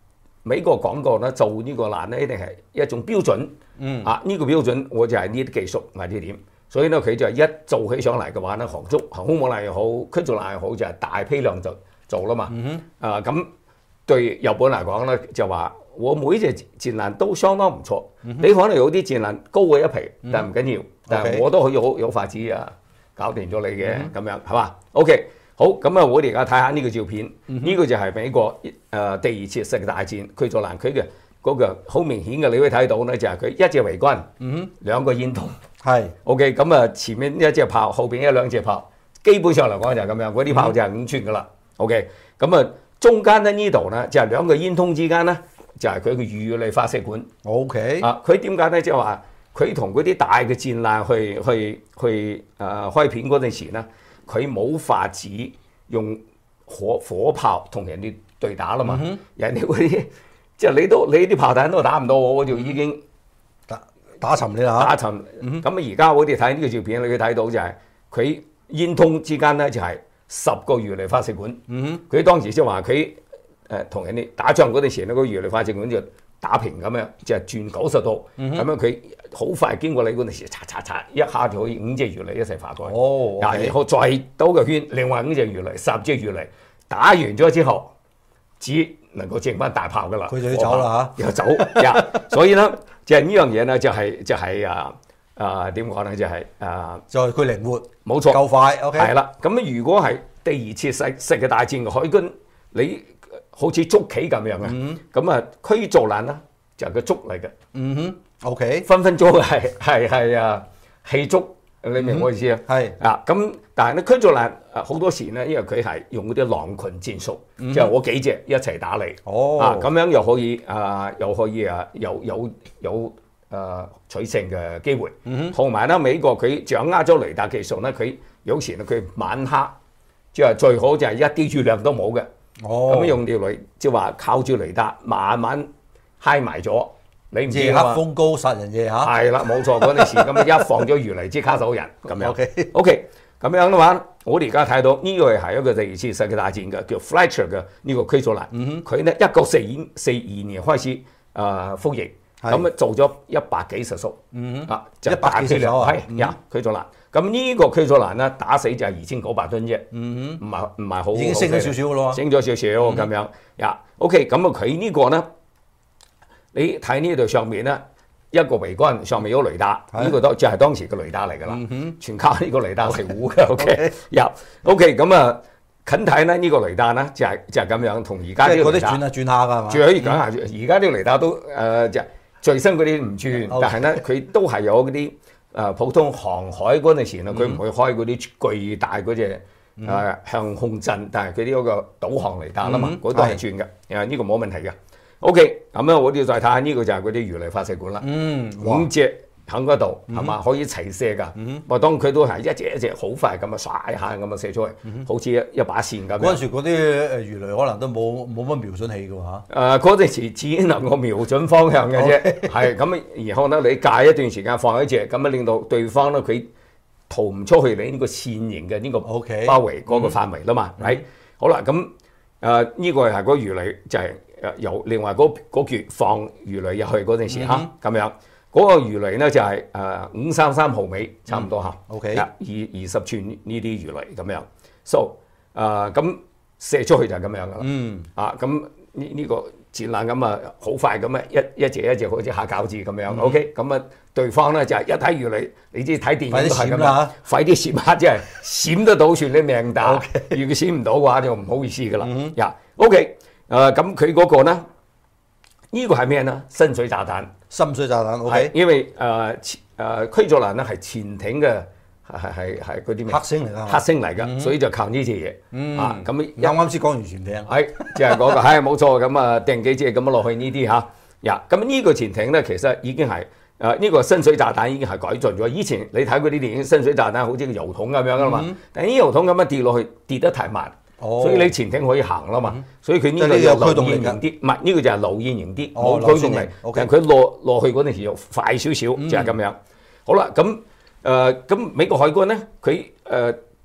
美國講過咧，做呢個欄咧一定係一種標準。嗯。啊，呢、這個標準我就係呢啲技術或者點，所以咧佢就一做起上嚟嘅話咧，航足航空母艦又好，驅逐艦又好，就係、是、大批量就做啦嘛。嗯哼。啊，咁對日本嚟講咧，就話我每隻戰艦都相當唔錯。嗯、你可能有啲戰艦高過一皮，但唔緊要，嗯、但係我都可以好有法子啊，搞掂咗你嘅咁、嗯、樣係嘛 ？OK。好，咁啊！我哋而家睇下呢個照片，呢、嗯、哼個就係美國誒、呃、第二次世界大戰驅逐艦，佢嘅嗰個好明顯嘅，你會睇到咧，就係、是、佢一隻維軍，嗯、哼兩個煙筒，係是 OK。咁啊，前面一隻炮，後邊一兩隻炮，基本上嚟講就係咁樣，嗰啲炮就係五寸噶啦。OK。咁啊，中間咧呢度咧就係、是、兩個煙筒之間咧，就係佢嘅魚雷發射管。OK。啊，佢點解咧？即係話佢同嗰啲大嘅戰艦去去去誒、呃、開片嗰陣時咧。佢冇法子用火火炮同人哋對打啦嘛，嗯、哼人哋嗰啲即係你都你啲炮彈都打唔到我，我就已經打打沉你啦，打沉。咁啊而家我哋睇呢個照片，你會睇到就係佢煙筒之間咧就係十個魚雷發射管。佢、嗯、哼當時即係話佢誒同人哋打仗嗰陣時咧，個魚雷發射管就打平咁樣，就係轉九十度，咁、嗯、哼樣佢好快經過你嗰陣時，嚓嚓嚓一下就可以五隻魚雷一齊發過去。哦，然、okay、後再兜個圈，另外五隻魚雷、十隻魚雷打完咗之後，只能夠剩翻大炮噶啦。佢就要走啦嚇，又走呀。所以咧，就係呢樣嘢咧，就係就係啊啊點講咧，就係啊，就係佢靈活，冇錯，夠快。OK，係啦。咁如果係第二次世世界大戰嘅海軍，你好似捉棋咁樣嘅，咁啊驅逐艦啦，就係個捉嚟嘅。嗯哼 ，OK，分分鐘係係係啊氣捉，你明唔明我意思啊？係啊，咁但係咧驅逐艦啊好多時咧，因為佢係用嗰啲狼群戰術，即係我幾隻一齊打你。哦，啊咁樣又可以啊，又可以啊，有有有誒取勝嘅機會。嗯哼，同埋咧美國佢掌握咗雷達技術咧，佢有時咧佢晚黑即係最好就係一啲月亮都冇嘅。哦，咁用條雷，即係話靠住雷達慢慢嗨埋咗，你唔知夜黑風高殺人夜嚇，係啦冇錯嗰陣時咁一放咗魚雷即刻走人咁樣。OK OK 咁樣嘅話，我哋而家睇到呢個係一個第二次世界大戰嘅叫 Fletcher 嘅呢個驅逐艦，佢咧一九四四二年開始誒服役，咁啊做咗一百幾十艘，啊一百幾十艘啊，係呀驅逐艦。咁呢個驅逐艦咧打死就係二千九百噸啫，唔係唔係好，已經升咗少少嘅咯，升咗少少咁樣。呀、嗯、，OK，咁啊佢呢個咧，你睇呢度上面咧一個桅杆上面有雷達，呢的個都就係當時嘅雷達嚟㗎啦，嗯、哼全靠呢個雷達嚟護嘅。OK，呀，OK，咁啊近睇咧呢個雷達咧就係、是、就係、是、咁樣，同而家啲雷達轉下轉下㗎嘛，仲可以講下，而家啲雷達都誒、呃、就最新嗰啲唔轉，嗯、但係咧佢都係有嗰啲。誒普通航海嗰陣時咧，佢唔會開嗰啲巨大嗰隻誒向控陣，但係佢呢嗰個導航雷達啦嘛，嗰都係轉嘅，誒呢個冇問題嘅。OK，咁咧我哋再睇下呢個就係嗰啲魚雷發射管啦，嗯，五隻喺嗰度係嘛，可以齊射㗎。我當佢都係一隻一隻好快咁啊，唰一下咁啊射出去，好似一一把線咁。嗰陣時嗰啲誒魚雷可能都冇冇乜瞄準器㗎嚇。誒嗰陣時只能夠瞄準方向嘅啫，係咁然後咧你隔一段時間放一隻，咁啊令到對方咧佢逃唔出去你呢個線形嘅呢個包圍嗰個範圍啦嘛。係好啦，咁誒呢個係嗰魚雷就係誒由另外嗰嗰橛放魚雷入去嗰陣時嚇咁樣。嗰個魚雷咧就係誒五三三毫米，差唔多嚇。OK，二二十寸呢啲魚雷咁樣。So 誒咁射出去就係咁樣噶啦。嗯。啊咁呢呢個戰艦咁啊，好快咁啊，一一隻一隻好似下餃子咁樣。OK，咁啊對方咧就係一睇魚雷，你知睇電影都係咁啦。快啲閃下，即係閃得到算你命大。如果閃唔到嘅話，就唔好意思噶啦。呀，OK，誒咁佢嗰個咧，呢個係咩咧？深水炸彈。深水炸彈 ，OK，因為誒誒驅逐艦咧係潛艇嘅，係係係係嗰啲咩？黑星嚟㗎，黑星嚟㗎，所以就靠呢隻嘢。嗯，啊咁啱啱先講完潛艇，係即係嗰個係冇錯，咁啊掟幾隻咁樣落去呢啲嚇。呀，咁呢個潛艇咧其實已經係誒呢個深水炸彈已經係改進咗。以前你睇嗰啲電影，深水炸彈好似個油桶咁樣㗎嘛，但係呢油桶咁樣跌落去跌得太慢。所以你潛艇可以行啦嘛，嗯、所以佢呢個有驅動力型啲，唔係呢個就係流線型啲，冇、哦、驅動力，但係佢落落去嗰陣時又快少少，嗯、就係咁樣。好啦，咁誒咁美國海軍咧，佢誒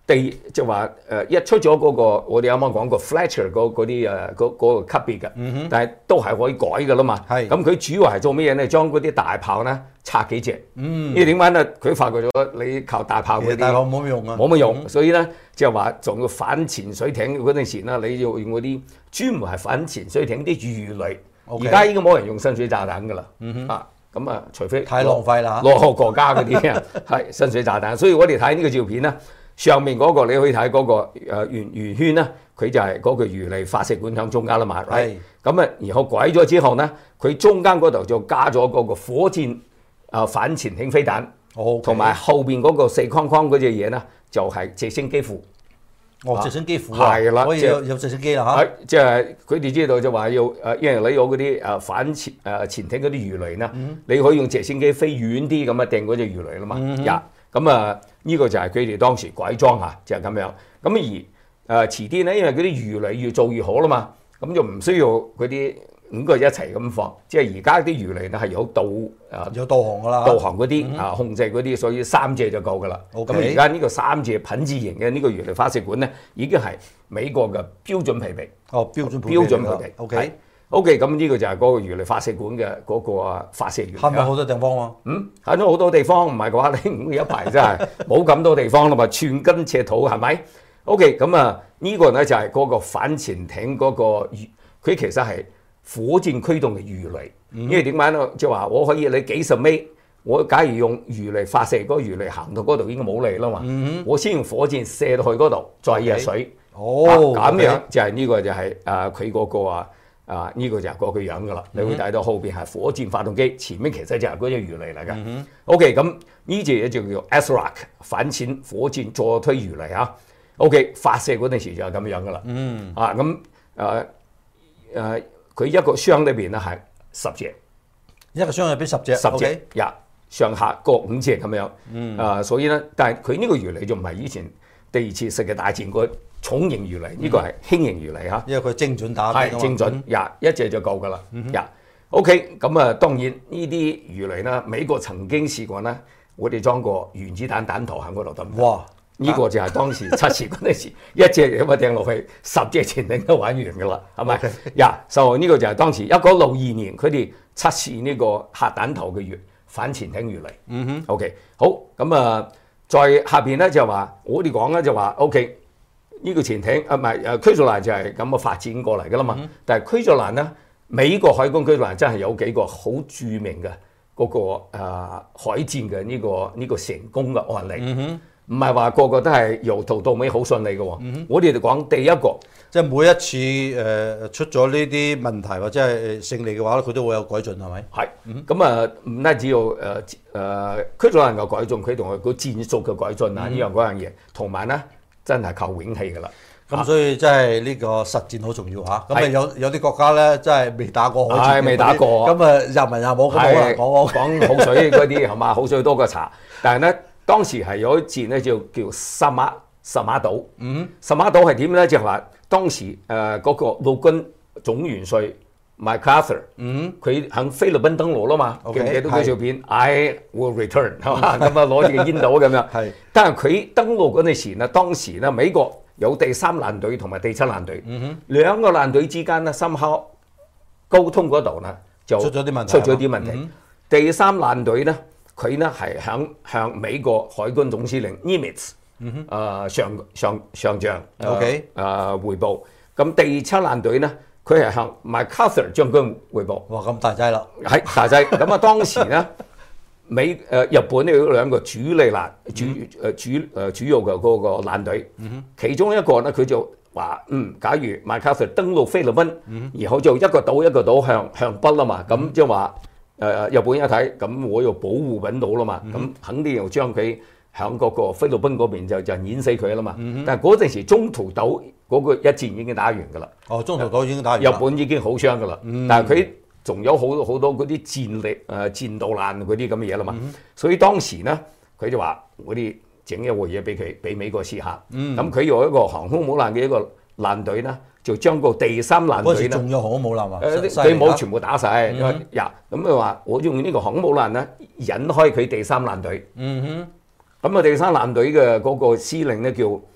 第就話誒一出咗嗰、那個，我哋啱啱講過 Fletcher 嗰嗰啲誒嗰嗰個級別嘅，
嗯、
但係都係可以改㗎啦嘛。
係
咁佢主要係做咩嘢咧？將嗰啲大炮咧拆幾隻。
嗯，
因為點解咧？佢發覺咗你靠大炮嗰啲
大炮冇乜用啊，
冇乜用，嗯、所以咧就話仲要反潛水艇嗰陣時咧，你要用嗰啲專門係反潛水艇啲魚雷。而家應該冇人用深水炸彈㗎啦。嗯、啊，咁啊，除非
太浪費啦，
落後國家嗰啲啊，係深水炸彈。所以我哋睇呢個照片咧。上面嗰個你可以睇嗰個誒圓圓圈咧，佢就係嗰個魚雷發射管響中間啦嘛。係咁啊，然後改咗之後咧，佢中間嗰度就加咗嗰個火箭啊反潛艇飛彈，同埋後邊嗰個四框框嗰隻嘢咧，就係直升機庫。
哦，直升機庫啊，
係啦，
可以有有直升機啦嚇。
即係佢哋知道就話要誒，因為你有嗰啲誒反潛誒潛艇嗰啲魚雷咧，你可以用直升機飛遠啲咁啊掟嗰隻魚雷啦嘛。呀，咁啊〜呢個就係佢哋當時改裝嚇，就係、是、咁樣。咁而誒、呃、遲啲咧，因為嗰啲魚雷越做越好啦嘛，咁就唔需要嗰啲五個一齊咁放。即係而家啲魚雷咧係有導誒、呃、有導航噶啦，導航嗰啲啊控制嗰啲，所以三隻就夠噶啦。咁而家呢個三隻品字型嘅呢個魚雷發射管咧，已經係美國嘅標準配備。
哦，標準配備
標準配備。
O K。
O.K. 咁呢個就係嗰個魚雷發射管嘅嗰個發射源。
慳咗好多地方喎。
嗯，慳咗好多地方，唔係嘅話你一排真係冇咁多地方啦嘛，寸金尺土係咪 ？O.K. 咁啊，呢個咧就係嗰個反潛艇嗰個魚，佢其實係火箭驅動嘅魚雷。嗯、因為點解咧？就話我可以你幾十米，我假如用魚雷發射，嗰、那個魚雷行到嗰度已經冇力啦嘛。嗯、我先用火箭射到去嗰度，再入水。
哦，
咁、啊、樣
okay.
就係呢個就係誒佢嗰個啊。啊！呢、這個就係嗰個樣噶啦，你會睇到後邊係火箭發動機，前面其實就係嗰隻魚雷嚟㗎。嗯、OK，咁呢隻嘢就叫 S R O C 反潛火箭助推魚雷啊。OK， 發射嗰陣時就係咁樣噶啦。嗯。啊，咁誒誒，佢一個箱裏邊咧係十隻，
一個箱入邊十隻，
十隻，呀、okay? 上下各五隻咁樣。嗯。啊，所以咧，但係佢呢個魚雷就唔係以前第二次世界大戰個重型魚雷，呢、嗯、個係輕型魚雷嚇，
因為佢精準打
係精準，呀、嗯、一隻就夠噶啦，呀、嗯、OK 咁啊，當然呢啲魚雷啦，美國曾經試過啦，我哋裝過原子彈彈頭喺嗰度得唔得？哇！呢、這個就係當時測試嗰陣時，一隻咁啊掟落去，十隻潛艇都玩完噶啦，係咪？呀，所以呢個就係當時一九六二年佢哋測試呢個核彈頭嘅魚反潛艇魚雷。嗯哼 ，OK 好咁啊，在下邊咧就話我哋講咧就話 OK。呢個潛艇啊，唔係誒驅逐艦就係咁嘅發展過嚟㗎啦嘛。嗯、但係驅逐艦咧，美國海軍驅逐艦真係有幾個好著名嘅嗰、那個、呃、海戰嘅呢、這個呢、這個成功嘅案例。唔係話個個都係由頭到尾好順利嘅喎。嗯、我哋就講第一個，
即係每一次誒、呃、出咗呢啲問題或者係勝利嘅話咧，佢都會有改進係咪？係。咁啊，唔單止要誒誒驅逐艦嘅改進，佢同佢個戰術嘅改進啊，呢樣嗰樣嘢，同埋咧。真係靠勇氣㗎啦， 咁所以真係呢個實戰好重要嚇。咁啊有有啲國家咧，真係未打過海戰，
未打過。
咁啊入文又冇，咁好難講
講好水嗰啲係嘛，好水多過茶。但係咧當時係有一戰咧，就叫薩馬薩馬島。嗯，薩馬島係點咧？就係話當時誒嗰個陸軍總元帥 MacArthur，嗯，佢喺菲律賓登陸啦嘛，記唔記得嗰照片 ？I will return 係嘛，咁啊攞住個煙斗咁樣。係，但係佢登陸嗰陣時咧，當時咧美國有第三艦隊同埋第七艦隊，嗯哼，兩個艦隊之間咧深刻溝通嗰度咧就
出咗啲問題，
出咗啲問題。嗯、第三艦隊咧，佢咧係響向美國海軍總司令 Nimitz， 嗯哼，呃、上上上將 ，OK， 誒彙報。咁第七艦隊咧。佢係向 MacArthur 將軍彙報。
哇！咁大劑啦，
係大劑。咁啊，當時咧美誒、呃、日本咧有兩個主力艦主誒主誒、呃、主要嘅嗰個艦隊，嗯、其中一個咧佢就話：嗯，假如 MacArthur 登陸菲律賓，嗯、然後就一個島一個島向向北啦嘛，咁即係話誒日本一睇，咁我又保護緊島啦嘛，咁、嗯、肯定又將佢響嗰個菲律賓嗰邊就就碾死佢啦嘛。嗯、但係嗰陣時中途島嗰個一戰已經打完㗎啦。哦，中途島已經打完。日本已經好傷㗎啦。嗯、但係佢仲有好多好多嗰啲戰力誒、呃、戰鬥艦嗰啲咁嘅嘢啦嘛。嗯、所以當時咧，佢就話我哋整一個嘢俾佢，俾美國試下。咁佢、嗯、有一個航空母艦嘅一個艦隊咧，就將個第三艦隊咧，
仲有航空母艦啊？
佢冇全部打晒。呀、嗯，咁佢話我用呢個航空母艦咧，引開佢第三艦隊。嗯哼。咁啊，第三艦隊嘅嗰個司令咧叫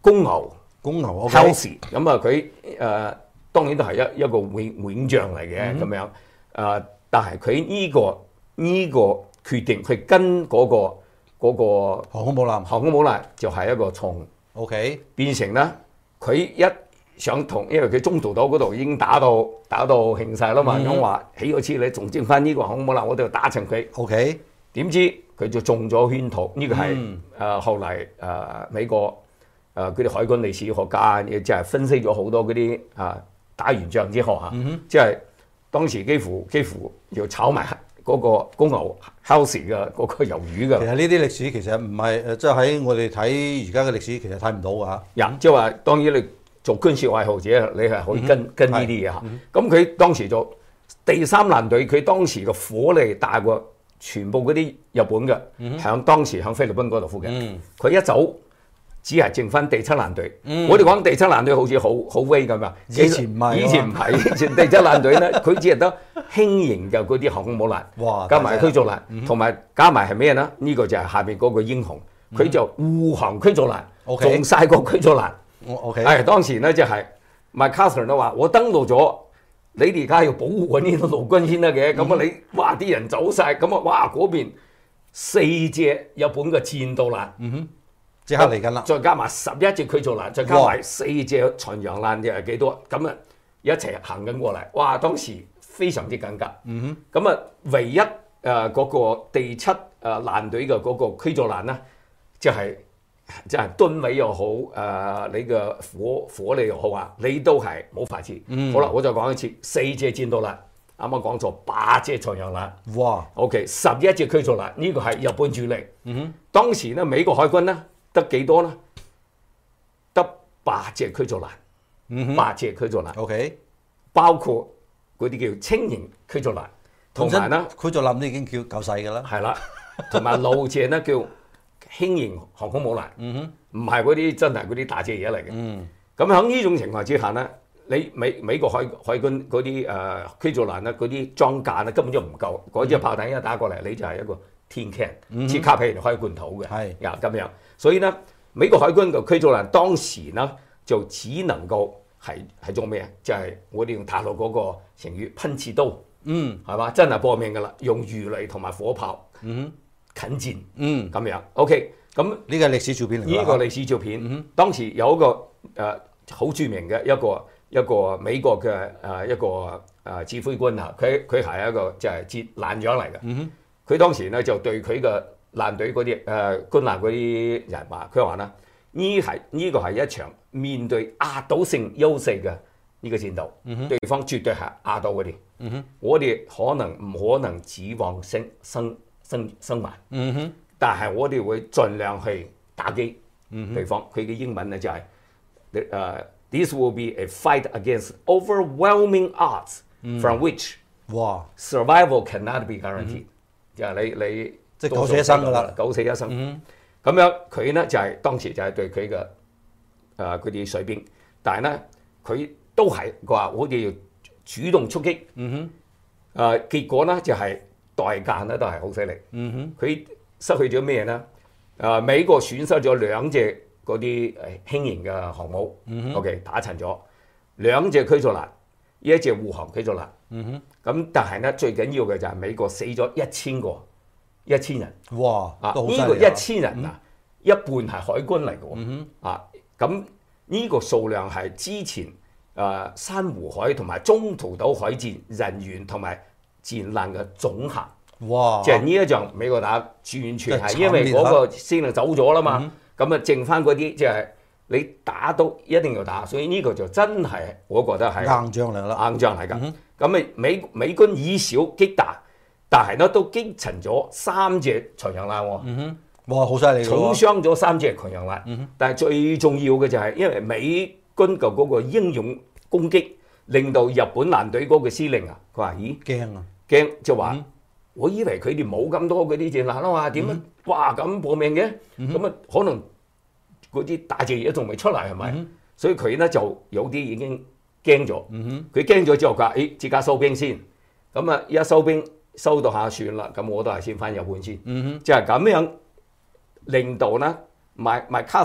公牛
公牛 OK，
Halsey 咁啊佢誒當然都係一一個永永將嚟嘅咁樣誒、呃，但係佢呢個呢、這個決定，佢跟嗰、那個嗰、那個
航空母艦
航空母艦就係一個錯誤
OK，
變成咧佢一想同，因為佢中途島嗰度已經打到打到興晒啦嘛，咁話、嗯、起個次你仲剩翻呢個航空母艦，我哋就打沉佢
OK，
點知佢就中咗圈套，呢、這個係誒、
嗯
呃、後嚟誒、呃、美國誒嗰啲海軍歷史學家亦即係分析咗好多嗰啲啊打完仗之後嚇，即、嗯、係、就是、當時幾乎幾乎要炒埋嗰個公牛 Halsey 嘅嗰個魷魚㗎。
其實呢啲歷史其實唔係誒，即係喺我哋睇而家嘅歷史其實睇唔到㗎嚇。
呀，即係話當然你做軍事愛好者，你係可以跟、嗯、跟呢啲嘢嚇。咁佢、嗯、當時做第三艦隊，佢當時嘅火力大過全部嗰啲日本嘅，響、嗯、當時響菲律賓嗰度附近。佢、嗯、一走，只係剩翻第七艦隊。嗯、我哋講第七艦隊好似好好威咁啊！
以前唔係，
以前唔係，以前第七艦隊咧，佢只係得輕型嘅嗰啲航空母艦，
哇
加埋驅逐艦，同埋、嗯、加埋係咩咧？呢、這個就係下邊嗰個英雄，佢、嗯、就護航驅逐艦，仲晒過驅逐艦。
OK，
係當時咧就係 MacArthur 都話：我登陸咗，你哋而家要保護我呢個陸軍先得嘅。咁啊、嗯，你哇啲人走晒，咁啊哇嗰邊四隻日本嘅戰鬥艦，
嗯哼，即刻嚟緊啦，
再加埋十一隻驅逐艦，再加埋四隻巡洋艦，又係幾多？咁啊一齊行緊過嚟，哇！當時非常之緊急。嗯哼，咁啊唯一誒嗰、呃那個第七誒艦隊嘅嗰個驅逐艦咧，就係、是。即係噸位又好，誒、呃、你嘅火火力又好啊，你都係冇法子。嗯、好啦，我再講一次，四隻戰鬥艦，啱啱講咗八隻巡洋艦。哇！OK， 十一隻驅逐艦，呢、這個係日本主力。嗯哼，當時咧美國海軍咧得幾多咧？得八隻驅逐艦。嗯哼，八隻驅逐艦。OK， 包括嗰啲叫輕型驅逐艦，同埋咧
驅逐艦都已經叫夠細㗎啦。
係啦，同埋路隻咧叫輕型航空母艦，唔係嗰啲真係嗰啲大隻嘢嚟嘅。咁喺呢種情況之下咧，你美美國海海軍嗰啲誒驅逐艦咧，嗰啲裝甲咧根本就唔夠，嗰支炮彈一打過嚟，你就係一個天 can， 切卡皮嚟開罐頭嘅。係呀咁樣，所以咧美國海軍嘅驅逐艦當時咧就只能夠係係做咩啊？就係、是、我哋用大陸嗰個成語噴刺刀，嗯，係嘛？真係搏命㗎啦，用魚雷同埋火炮。嗯。近戰，嗯，咁樣 ，OK，咁
呢個歷史照片嚟㗎。
呢個歷史照片，嗯、當時有一個誒好、呃、著名嘅一個一個美國嘅誒、呃、一個誒、呃、指揮官啊，佢佢係一個就係接艦長嚟嘅。嗯佢當時咧就對佢嘅艦隊嗰啲誒軍艦嗰啲人話，佢話咧呢係呢個係一場面對壓倒性優勢嘅呢個戰鬥，嗯、對方絕對係壓倒嗰啲。嗯、我哋可能唔可能指望升升。生生還，嗯哼，但係我哋會盡量去打擊對方。佢嘅、嗯、英文咧就係、是，誒、uh, ，This will be a fight against overwhelming odds、嗯、from which 哇 survival cannot be guaranteed、嗯。就係你你
即係九死一生㗎啦，
九死一生。咁、嗯、樣佢咧就係、是、當時就係對佢嘅誒嗰啲水兵，但係咧佢都係話我哋要主動出擊。嗯哼，誒、呃、結果咧就係、是。代價咧都係好犀利，佢、嗯、失去咗咩咧？啊，美國損失咗兩隻嗰啲誒輕型嘅航母、嗯、，OK 打沉咗兩隻驅逐艦，一隻護航驅逐艦。咁、嗯、但係咧最緊要嘅就係美國死咗一千個一千人。哇！啊，呢、這個一千人啊，嗯、一半係海軍嚟嘅喎。嗯、啊，咁呢個數量係之前誒、呃、珊瑚海同埋中途島海戰人員同埋戰艦嘅總和，哇！即係呢一仗美國打，完全係因為嗰個司令走咗啦嘛，咁啊、嗯、剩翻嗰啲即係你打都一定要打，所以呢個就真係我覺得係
硬仗嚟啦，
硬仗嚟㗎。咁啊、嗯、美美軍以少擊大，但係咧都擊沉咗三隻巡洋艦喎。嗯哼，
哇，好犀利！
重傷咗三隻巡洋艦，嗯、哼但係最重要嘅就係因為美軍嘅嗰個英勇攻擊，令到日本艦隊嗰個司令啊，佢話：咦，
驚啊！
驚就話，嗯、我以為佢哋冇咁多嗰啲戰艦啊嘛，點樣、嗯、哇咁搏命嘅？咁啊、嗯、可能嗰啲大隻嘢仲未出嚟係咪？嗯、所以佢咧就有啲已經驚咗。佢驚咗之後，佢話：誒，即刻收兵先。咁啊，一收兵收到下算啦，咁我都係先翻日本先。即係咁樣令到咧，麥麥卡瑟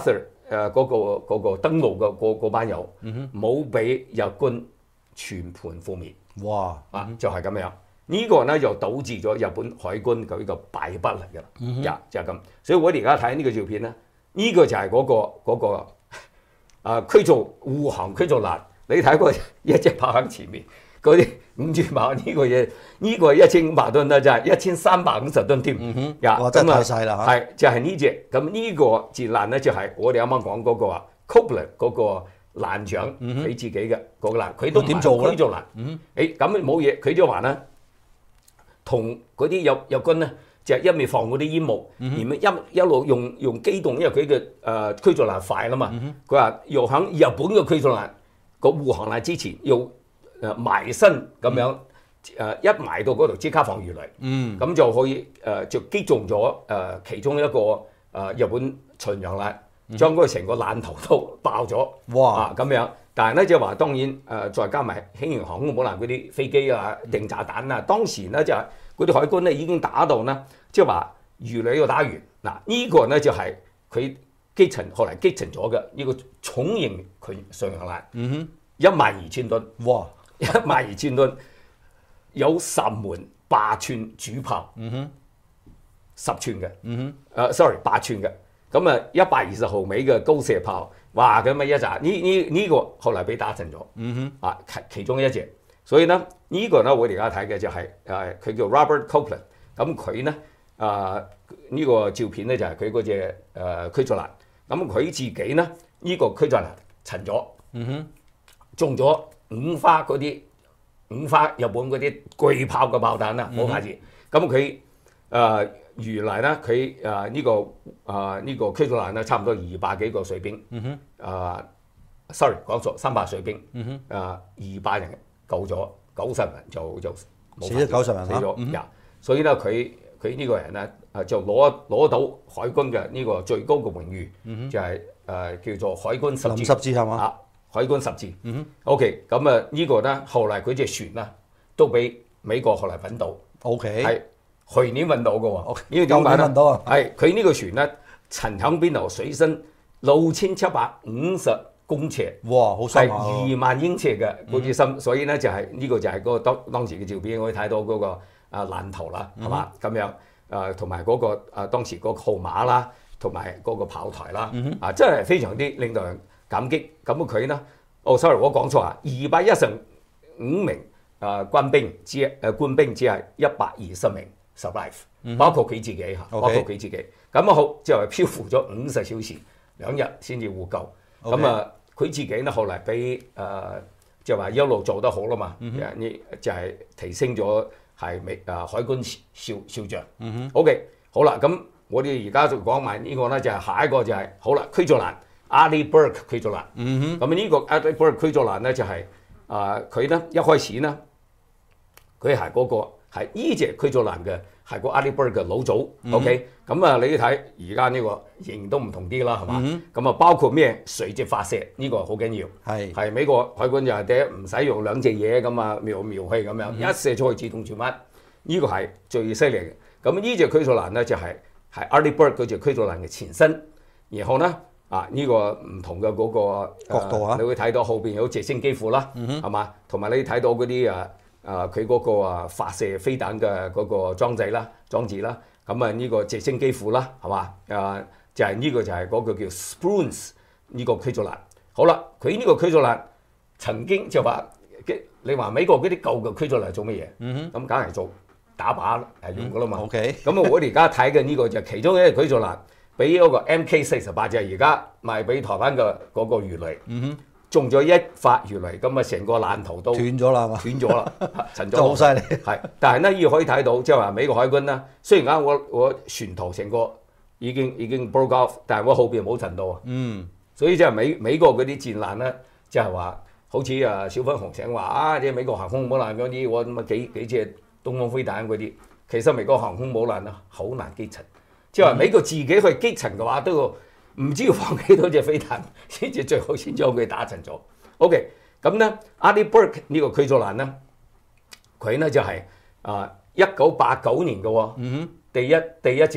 誒嗰個嗰個登陸嘅嗰嗰班友冇俾日軍全盤覆滅。
哇！
啊，就係咁樣。呢個咧就導致咗日本海軍嘅一個敗筆嚟㗎啦。
嗯
呀，就係咁。所以我哋而家睇呢個照片咧，呢個就係嗰個嗰個啊驅逐護航驅逐艦。你睇過一隻炮喺前面，嗰啲五寸炮呢個嘢，呢個一千五百噸啦，就係一千三百五十噸添。
嗯哼，
呀，
哇！真係太細啦嚇。
係就係呢只。咁呢個戰艦咧就係我哋啱啱講嗰個啊 Copeland 嗰個艦長佢自己嘅嗰個艦，佢都
點做咧？
驅逐艦。
嗯
誒咁冇嘢，佢就話咧，同嗰啲日日軍咧就係一面放嗰啲煙霧，而一一路用用機動，因為佢嘅誒驅逐艦快啦嘛。佢話要喺日本嘅驅逐艦個護航艦之前要誒埋身咁樣誒一埋到嗰度即刻放魚雷，
嗯，
咁就可以誒就擊中咗誒其中一個誒日本巡洋艦，將嗰成個艦頭都爆咗。
哇！
啊咁樣，但係咧就話當然誒、呃、再加埋輕型航空母艦嗰啲飛機啊、定炸彈啊，當時咧就係嗰啲海軍咧已經打到咧，即係話魚雷要打完嗱，呢、這個咧就係佢擊沉後嚟擊沉咗嘅呢個重型巡巡洋艦，
嗯哼，
一萬二千噸，
哇！
一萬二千噸，有十門八寸主炮，
嗯哼，
十寸嘅，
嗯
誒、uh, sorry 八寸嘅，咁啊一百二十毫米嘅高射炮，哇咁啊一扎呢呢呢個後嚟俾打沉咗，
嗯哼，
啊其其中一隻，所以咧呢、這個咧我哋而家睇嘅就係誒佢叫 Robert Copeland，咁佢咧啊呢、這個照片咧就係佢嗰隻誒驅逐艦，咁佢自己咧呢、這個驅逐艦沉咗，
嗯哼，
中咗五花嗰啲五花日本嗰啲巨炮嘅炮彈啦，冇法子，咁佢誒。原來咧，佢誒呢個誒呢、呃這個驅逐艦咧，差唔多二百幾個水兵。嗯哼。誒、呃、，sorry 講錯，三百水兵。嗯哼。誒二百人救咗，九十人就就冇
死咗九十人
死咗。
嗯、
所以咧，佢佢呢個人咧誒就攞攞到海軍嘅呢個最高嘅榮譽，嗯、就係、是、誒、呃、叫做海軍十字。
林十字係嘛？
啊，海軍十字。
嗯哼。
OK，咁啊呢個咧，後嚟佢隻船咧都俾美國後嚟揾到。
OK。
係。去年揾到嘅喎，
呢個點解咧？
係佢呢個船咧，沉響邊度？水深六千七百五十公尺，
哇，好深啊！
係二萬英尺嘅嗰啲深，所以咧就係、是、呢、這個就係嗰個當當時嘅照片，可以睇到嗰個啊艦頭啦，係嘛咁樣誒，同埋嗰個啊當時嗰個號碼啦，同埋嗰個炮台啦，嗯、啊真係非常之令到人感激。咁佢咧，哦，sorry，我講錯啊，二百一十五名啊軍兵只誒官兵只係一百二十名。survive，包括佢自己嚇，包括佢自己。咁啊好，就係漂浮咗五十小時，兩日先至獲救。咁啊，佢自己咧後嚟俾誒，就話一路做得好啦嘛。呢、嗯、就係提升咗係美誒海軍少少將。嗯、OK，好啦，咁我哋而家就講埋呢個咧，就係下一個就係、是、好啦，驅逐艦 Arleigh Burke 驅逐艦。嗯咁呢個 Arleigh Burke 驅逐艦咧就係誒佢咧一開始咧，佢係嗰個。係呢隻驅逐艦嘅係個 Arleigh Burke 嘅老祖、嗯、，OK，咁啊你睇而家呢個型都唔同啲啦，係嘛？咁啊、嗯、包括咩垂直發射呢、這個好緊要，係係美國海軍就係第一唔使用兩隻嘢咁啊瞄瞄器咁樣，嗯、一射出去自動轉彎，呢、這個係最犀利嘅。咁呢隻驅逐艦咧就係、是、係 Arleigh Burke 嗰隻驅逐艦嘅前身，然後咧啊呢、這個唔同嘅嗰、那個角度啊，你會睇到後邊有直升機庫啦，係嘛、嗯？同埋你睇到嗰啲啊。啊！佢嗰個啊發射飛彈嘅嗰個裝置啦，裝置啦，咁啊呢個直升機庫啦，係嘛？啊就係、是、呢個就係嗰個叫 Spruance 呢個驅逐艦。好啦，佢呢個驅逐艦曾經就話，你話美國嗰啲舊嘅驅逐艦做乜嘢？嗯哼，咁梗係做打靶係用噶啦嘛。OK，咁啊我哋而家睇嘅呢個就係其中一個驅逐艦，俾嗰個 M K 四十八就係而家賣俾台灣嘅嗰個魚雷。嗯哼。中咗一發魚雷，咁啊成個艦頭都
斷咗啦，係嘛？
斷咗啦，沉咗。
好犀利。
係，但係咧要可以睇到，即係話美國海軍咧，雖然啱我我船頭成個已經已經 broke off，但係我後邊冇沉到啊。嗯。所以即係美美國嗰啲戰艦咧，即係話好似啊小粉紅成話啊，即係美國航空母艦嗰啲，我咁啊幾幾隻東風飛彈嗰啲，其實美國航空母艦啊好難擊沉，即係話美國自己去擊沉嘅話都要。唔知要放幾多隻飛彈先至最好先將佢打沉咗。OK，咁咧 Arleigh Burke 呢個驅逐艦咧，佢咧就係啊一九八九年嘅喎，嗯、哼第一第一隻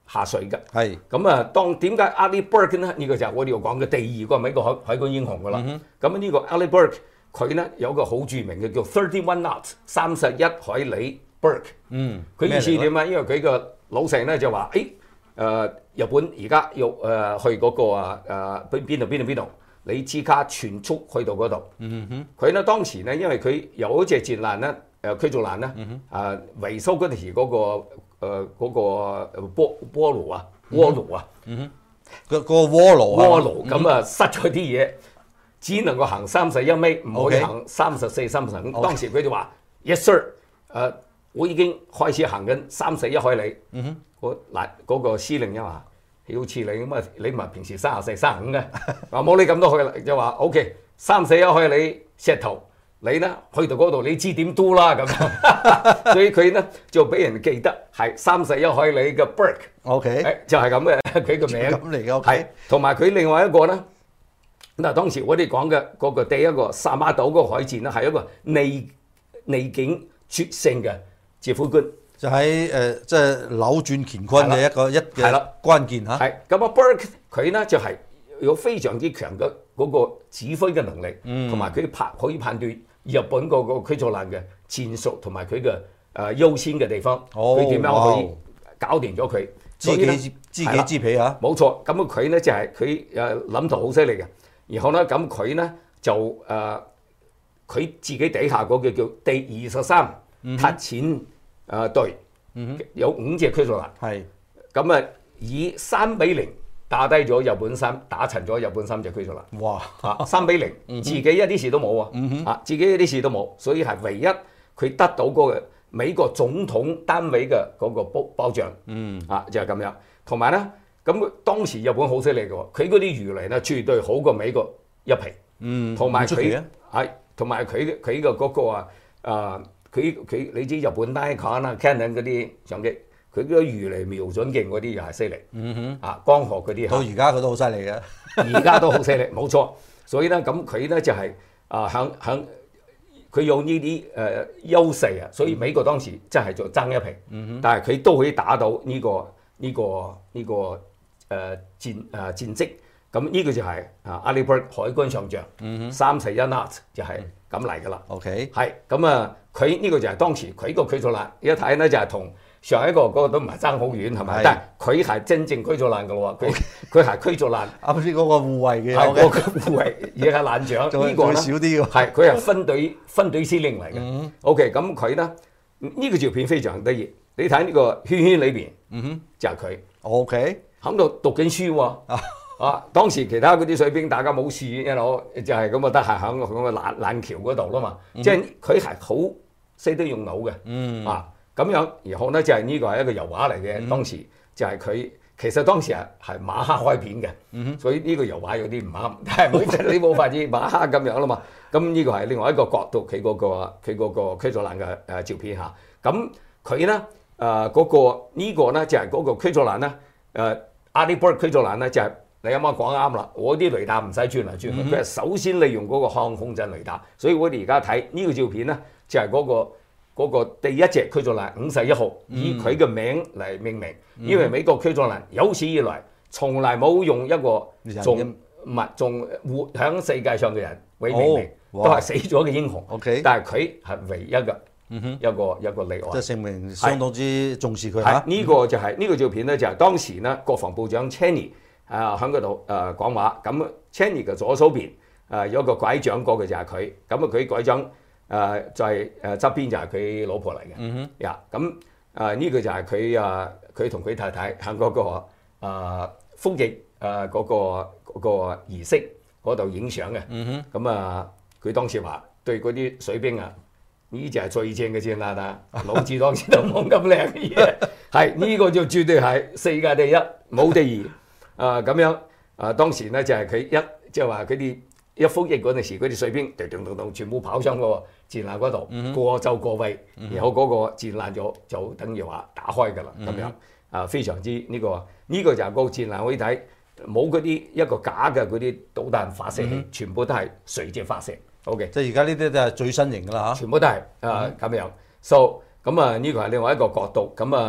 下水嘅。
係
咁啊，當點解 Ali Burke 咧？呢、這個就係我哋要講嘅第二個美國海海軍英雄噶啦。咁呢、嗯、個 Ali Burke 佢咧有個好著名嘅叫 Thirty One Knots 三十一海里 Burke。嗯，佢意思點啊？因為佢個老成咧就話：誒、呃，日本而家要誒、呃、去嗰、那個啊誒邊邊度邊度邊度，你即刻全速去到嗰度。嗯哼，佢咧當時咧，因為佢有一隻戰艦咧，誒驅逐艦咧，啊維修嗰陣時嗰、那個。誒嗰、呃那個波波爐啊，鍋爐啊，
嗯哼，個個鍋爐啊，
鍋爐咁啊，塞咗啲嘢，只能夠行三十一米，唔可以行三十四、三十五。當時佢就話 ：Yes sir，誒、呃，我已經開始行緊三十一海里。嗯哼，我嗱嗰個司令一話，好似你咁啊，你唔係平時三十四、三十五嘅，話冇你咁多去啦，就話 OK， 三十一海里石頭。你咧去到嗰度，你知點 do 啦咁，所以佢咧就俾人記得係三十一海里嘅 Burke，OK， 誒就係咁嘅佢個名，
咁嚟嘅，係
同埋佢另外一個咧，嗱當時我哋講嘅嗰個第一個薩馬島嗰個海戰咧，係一個逆逆境決勝嘅指揮官，
就喺誒即係扭轉乾坤嘅一個一嘅關鍵嚇。
係咁啊 Burke 佢咧就係有非常之強嘅嗰個指揮嘅能力，同埋佢判可以判斷日本嗰個驅逐艦嘅戰術同埋佢嘅誒優先嘅地方，佢點、哦、樣可以搞掂咗佢？
知己知己知彼嚇，
冇錯。咁啊佢咧就係佢誒諗頭好犀利嘅。然後咧咁佢咧就誒佢、呃、自己底下嗰個叫第二十三特遣誒隊，嗯、有五隻驅逐艦，係咁啊以三比零。打低咗日本三，打沉咗日本三隻驅逐艦。哇！啊，三比零，自己一啲事都冇啊！啊，自己一啲事都冇，所以係唯一佢得到嗰個美國總統單位嘅嗰個保保障。嗯，啊就係、是、咁樣。同埋咧，咁當時日本好犀利嘅喎，佢嗰啲魚雷咧絕對好過美國一皮。嗯，同埋佢係同埋佢佢嘅嗰個啊啊，佢佢你知日本 Nikon 啊 Canon 嗰啲相機。佢嗰啲魚雷瞄準鏡嗰啲又係犀利，嗯哼，啊光學嗰啲
到而家佢都好犀利嘅，
而家都好犀利，冇錯。所以咧，咁佢咧就係、是、啊，響響佢有呢啲誒優勢啊，所以美國當時真係做爭一皮，嗯、哼但係佢都可以打到呢、這個呢、這個呢、這個誒、呃、戰誒、呃、戰績。咁呢個就係啊 Ali Burke 海軍上將，三十一 knot 就係咁嚟噶啦。OK，係咁啊，佢呢個就係當時佢個驅逐艦，一睇咧就係同。上一個嗰個都唔係爭好遠係咪？但係佢係真正驅逐艦嘅喎，佢佢係驅逐艦。
啱先嗰個護衛嘅，
係嗰個護衛亦係艦長。呢個咧少啲嘅，係佢係分隊分隊司令嚟嘅。嗯、OK，咁佢咧呢、呢個照片非常得意。你睇呢個圈圈裏邊，嗯哼，就係佢。OK，喺度讀緊書喎。啊，當時其他嗰啲水兵大家冇事，一路就係咁啊，得係喺個艦艦橋嗰度啦嘛。嗯、即係佢係好識得用腦嘅。嗯啊。咁樣，然後咧就係、是、呢個係一個油畫嚟嘅。嗯、當時就係佢，其實當時係係馬克開片嘅，嗯、哼所以呢個油畫有啲唔啱，但係冇你冇法子馬克咁樣啦嘛。咁呢個係另外一個角度，佢嗰、那個佢嗰個驅逐艦嘅誒照片嚇。咁佢咧誒嗰個呢個咧就係、是、嗰個驅逐艦咧誒 Ali Burke 驅逐艦咧就係、是、你啱啱講啱啦。我啲雷達唔使轉嚟轉去，佢係、嗯、哼首先利用嗰個航空陣雷達，所以我哋而家睇呢個照片咧就係、是、嗰、那個。嗰個第一隻驅逐艦五十一號，以佢嘅名嚟命名，嗯、因為美國驅逐艦有史以來從來冇用一個仲唔係仲活喺世界上嘅人為命名，哦、都係死咗嘅英雄。Okay 但係佢係唯一嘅、嗯、哼一個一個例外。
即係證明相當之重視佢
嚇。呢、這個就係、是、呢、這個照片咧，就係當時咧國防部長 Cheney 啊喺嗰度誒講話。咁 Cheney 嘅左手邊誒有一個拐杖過嘅就係佢，咁啊佢拐杖。誒、呃、就係誒側邊就係佢老婆嚟嘅，嗯哼，呀咁誒呢個就係佢啊佢同佢太太喺嗰、那個啊服役誒嗰個嗰、那個儀式嗰度影相嘅，嗯哼，咁啊佢當時話對嗰啲水兵啊，呢就係最正嘅戰艦啦，老子當時都冇咁靚嘅嘢，係呢、這個就絕對係世界第一，冇第二，啊咁樣啊當時咧就係佢一即係話佢啲。一服役嗰陣時，嗰啲水兵咚咚咚咚全部跑上個戰艦嗰度，嗯、哼過就過位，嗯、哼然後嗰個戰艦就就等於話打開㗎啦，咁、嗯、哼樣啊非常之呢、呢個呢、呢個就係個戰艦可以睇，冇嗰啲一個假嘅嗰啲導彈發射器，嗯、哼全部都係垂直發射。OK，
即係而家呢啲都係最新型㗎啦嚇，
全部都係啊咁樣。So 咁啊呢個係另外一個角度。咁啊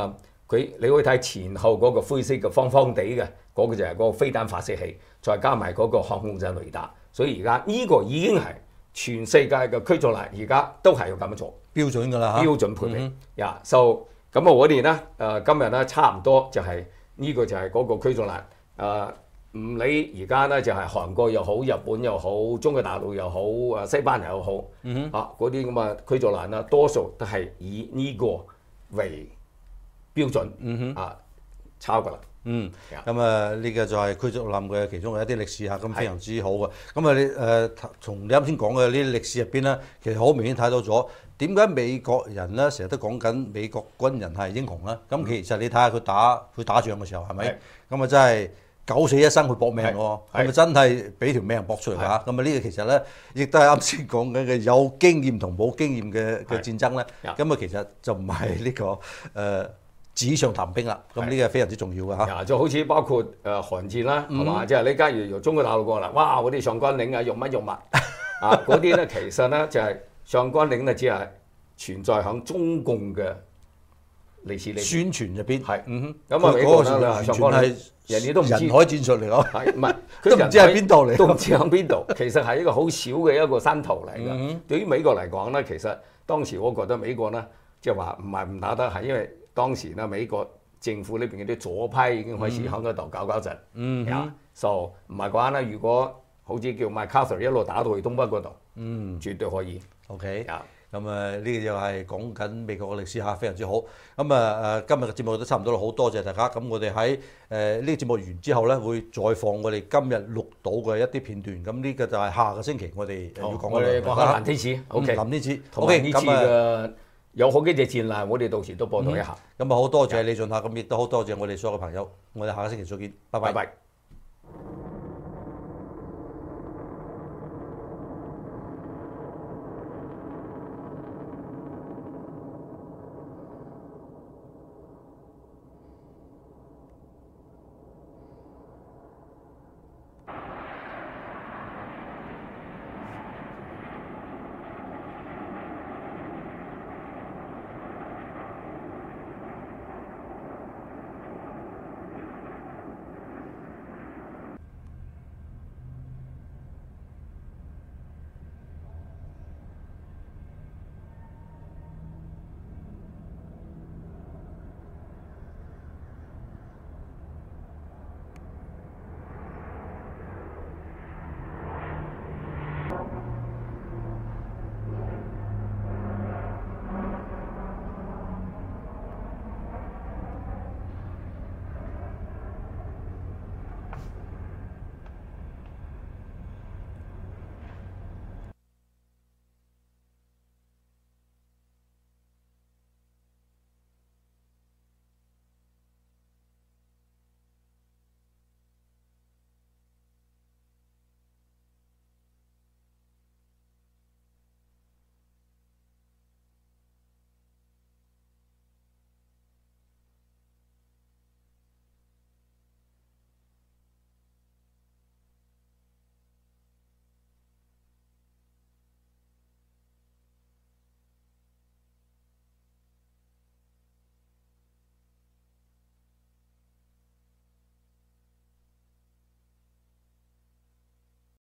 佢你可以睇前後嗰個灰色嘅方方地嘅嗰、嗰個就係嗰個飛彈發射器，再加埋嗰個航空陣雷達，所以而家呢個已經係全世界嘅驅逐艦而家都係要咁樣做，
標準㗎啦，
標準配備呀。so 咁啊，我哋咧誒今日咧差唔多就係、是、呢、這個就係嗰個驅逐艦誒，唔理而家咧就係、是、韓國又好、日本又好、中國大陸又好、誒西班牙又好，嗯、啊嗰啲咁嘅驅逐艦啦，多數都係以呢個為標準，嗯、啊抄㗎啦。
嗯，咁啊呢個就係驅逐艦嘅其中嘅一啲歷史嚇，咁非常之好嘅。咁啊你誒從你啱先講嘅呢啲歷史入邊咧，其實好明顯睇到咗點解美國人咧成日都講緊美國軍人係英雄啦。咁、嗯、其實你睇下佢打佢打仗嘅時候係咪？咁啊真係九死一生去搏命喎，咁啊真係俾條命搏出嚟㗎。咁啊呢個其實咧亦都係啱先講緊嘅有經驗同冇經驗嘅嘅戰爭咧。咁啊其實就唔係呢個誒。呃紙上談兵啦，咁呢個非常之重要嘅嚇。
就好似包括誒韓戰啦，係嘛？即係你假如由中國大陸過嚟，哇！嗰啲上甘嶺啊，用乜用物啊？嗰啲咧其實咧就係上甘嶺咧，只係存在響中共嘅歷史裏
宣傳入邊。
係，
嗯哼。
咁啊，美國咧上甘嶺，
人
哋都唔知。
人海戰術嚟講，
係唔係？
都唔知喺邊度嚟，
都唔知喺邊度。其實係一個好少嘅一個山頭嚟㗎。對於美國嚟講咧，其實當時我覺得美國咧，即係話唔係唔打得，係因為當時咧美國政府呢邊嗰啲左派已經開始喺嗰度搞搞震，
嗯
啊，所以唔係嘅話咧，如果好似叫 MacArthur 一路打到去東北嗰度，嗯，絕對可以。
OK，
啊，
咁啊呢個就係講緊美國嘅歷史嚇，非常之好。咁啊誒，今日嘅節目都差唔多啦，好多謝大家。咁我哋喺誒呢個節目完之後咧，會再放我哋今日錄到嘅一啲片段。咁呢個就係下個星期我哋要講嘅。
我哋講下藍天使 ，OK，
藍天使
，OK，呢次嘅有好幾隻戰艦，我哋到時都報道一下。
咁啊好多謝李俊客，咁亦都好多謝我哋所有嘅朋友。我哋下個星期再見，拜拜。
拜拜。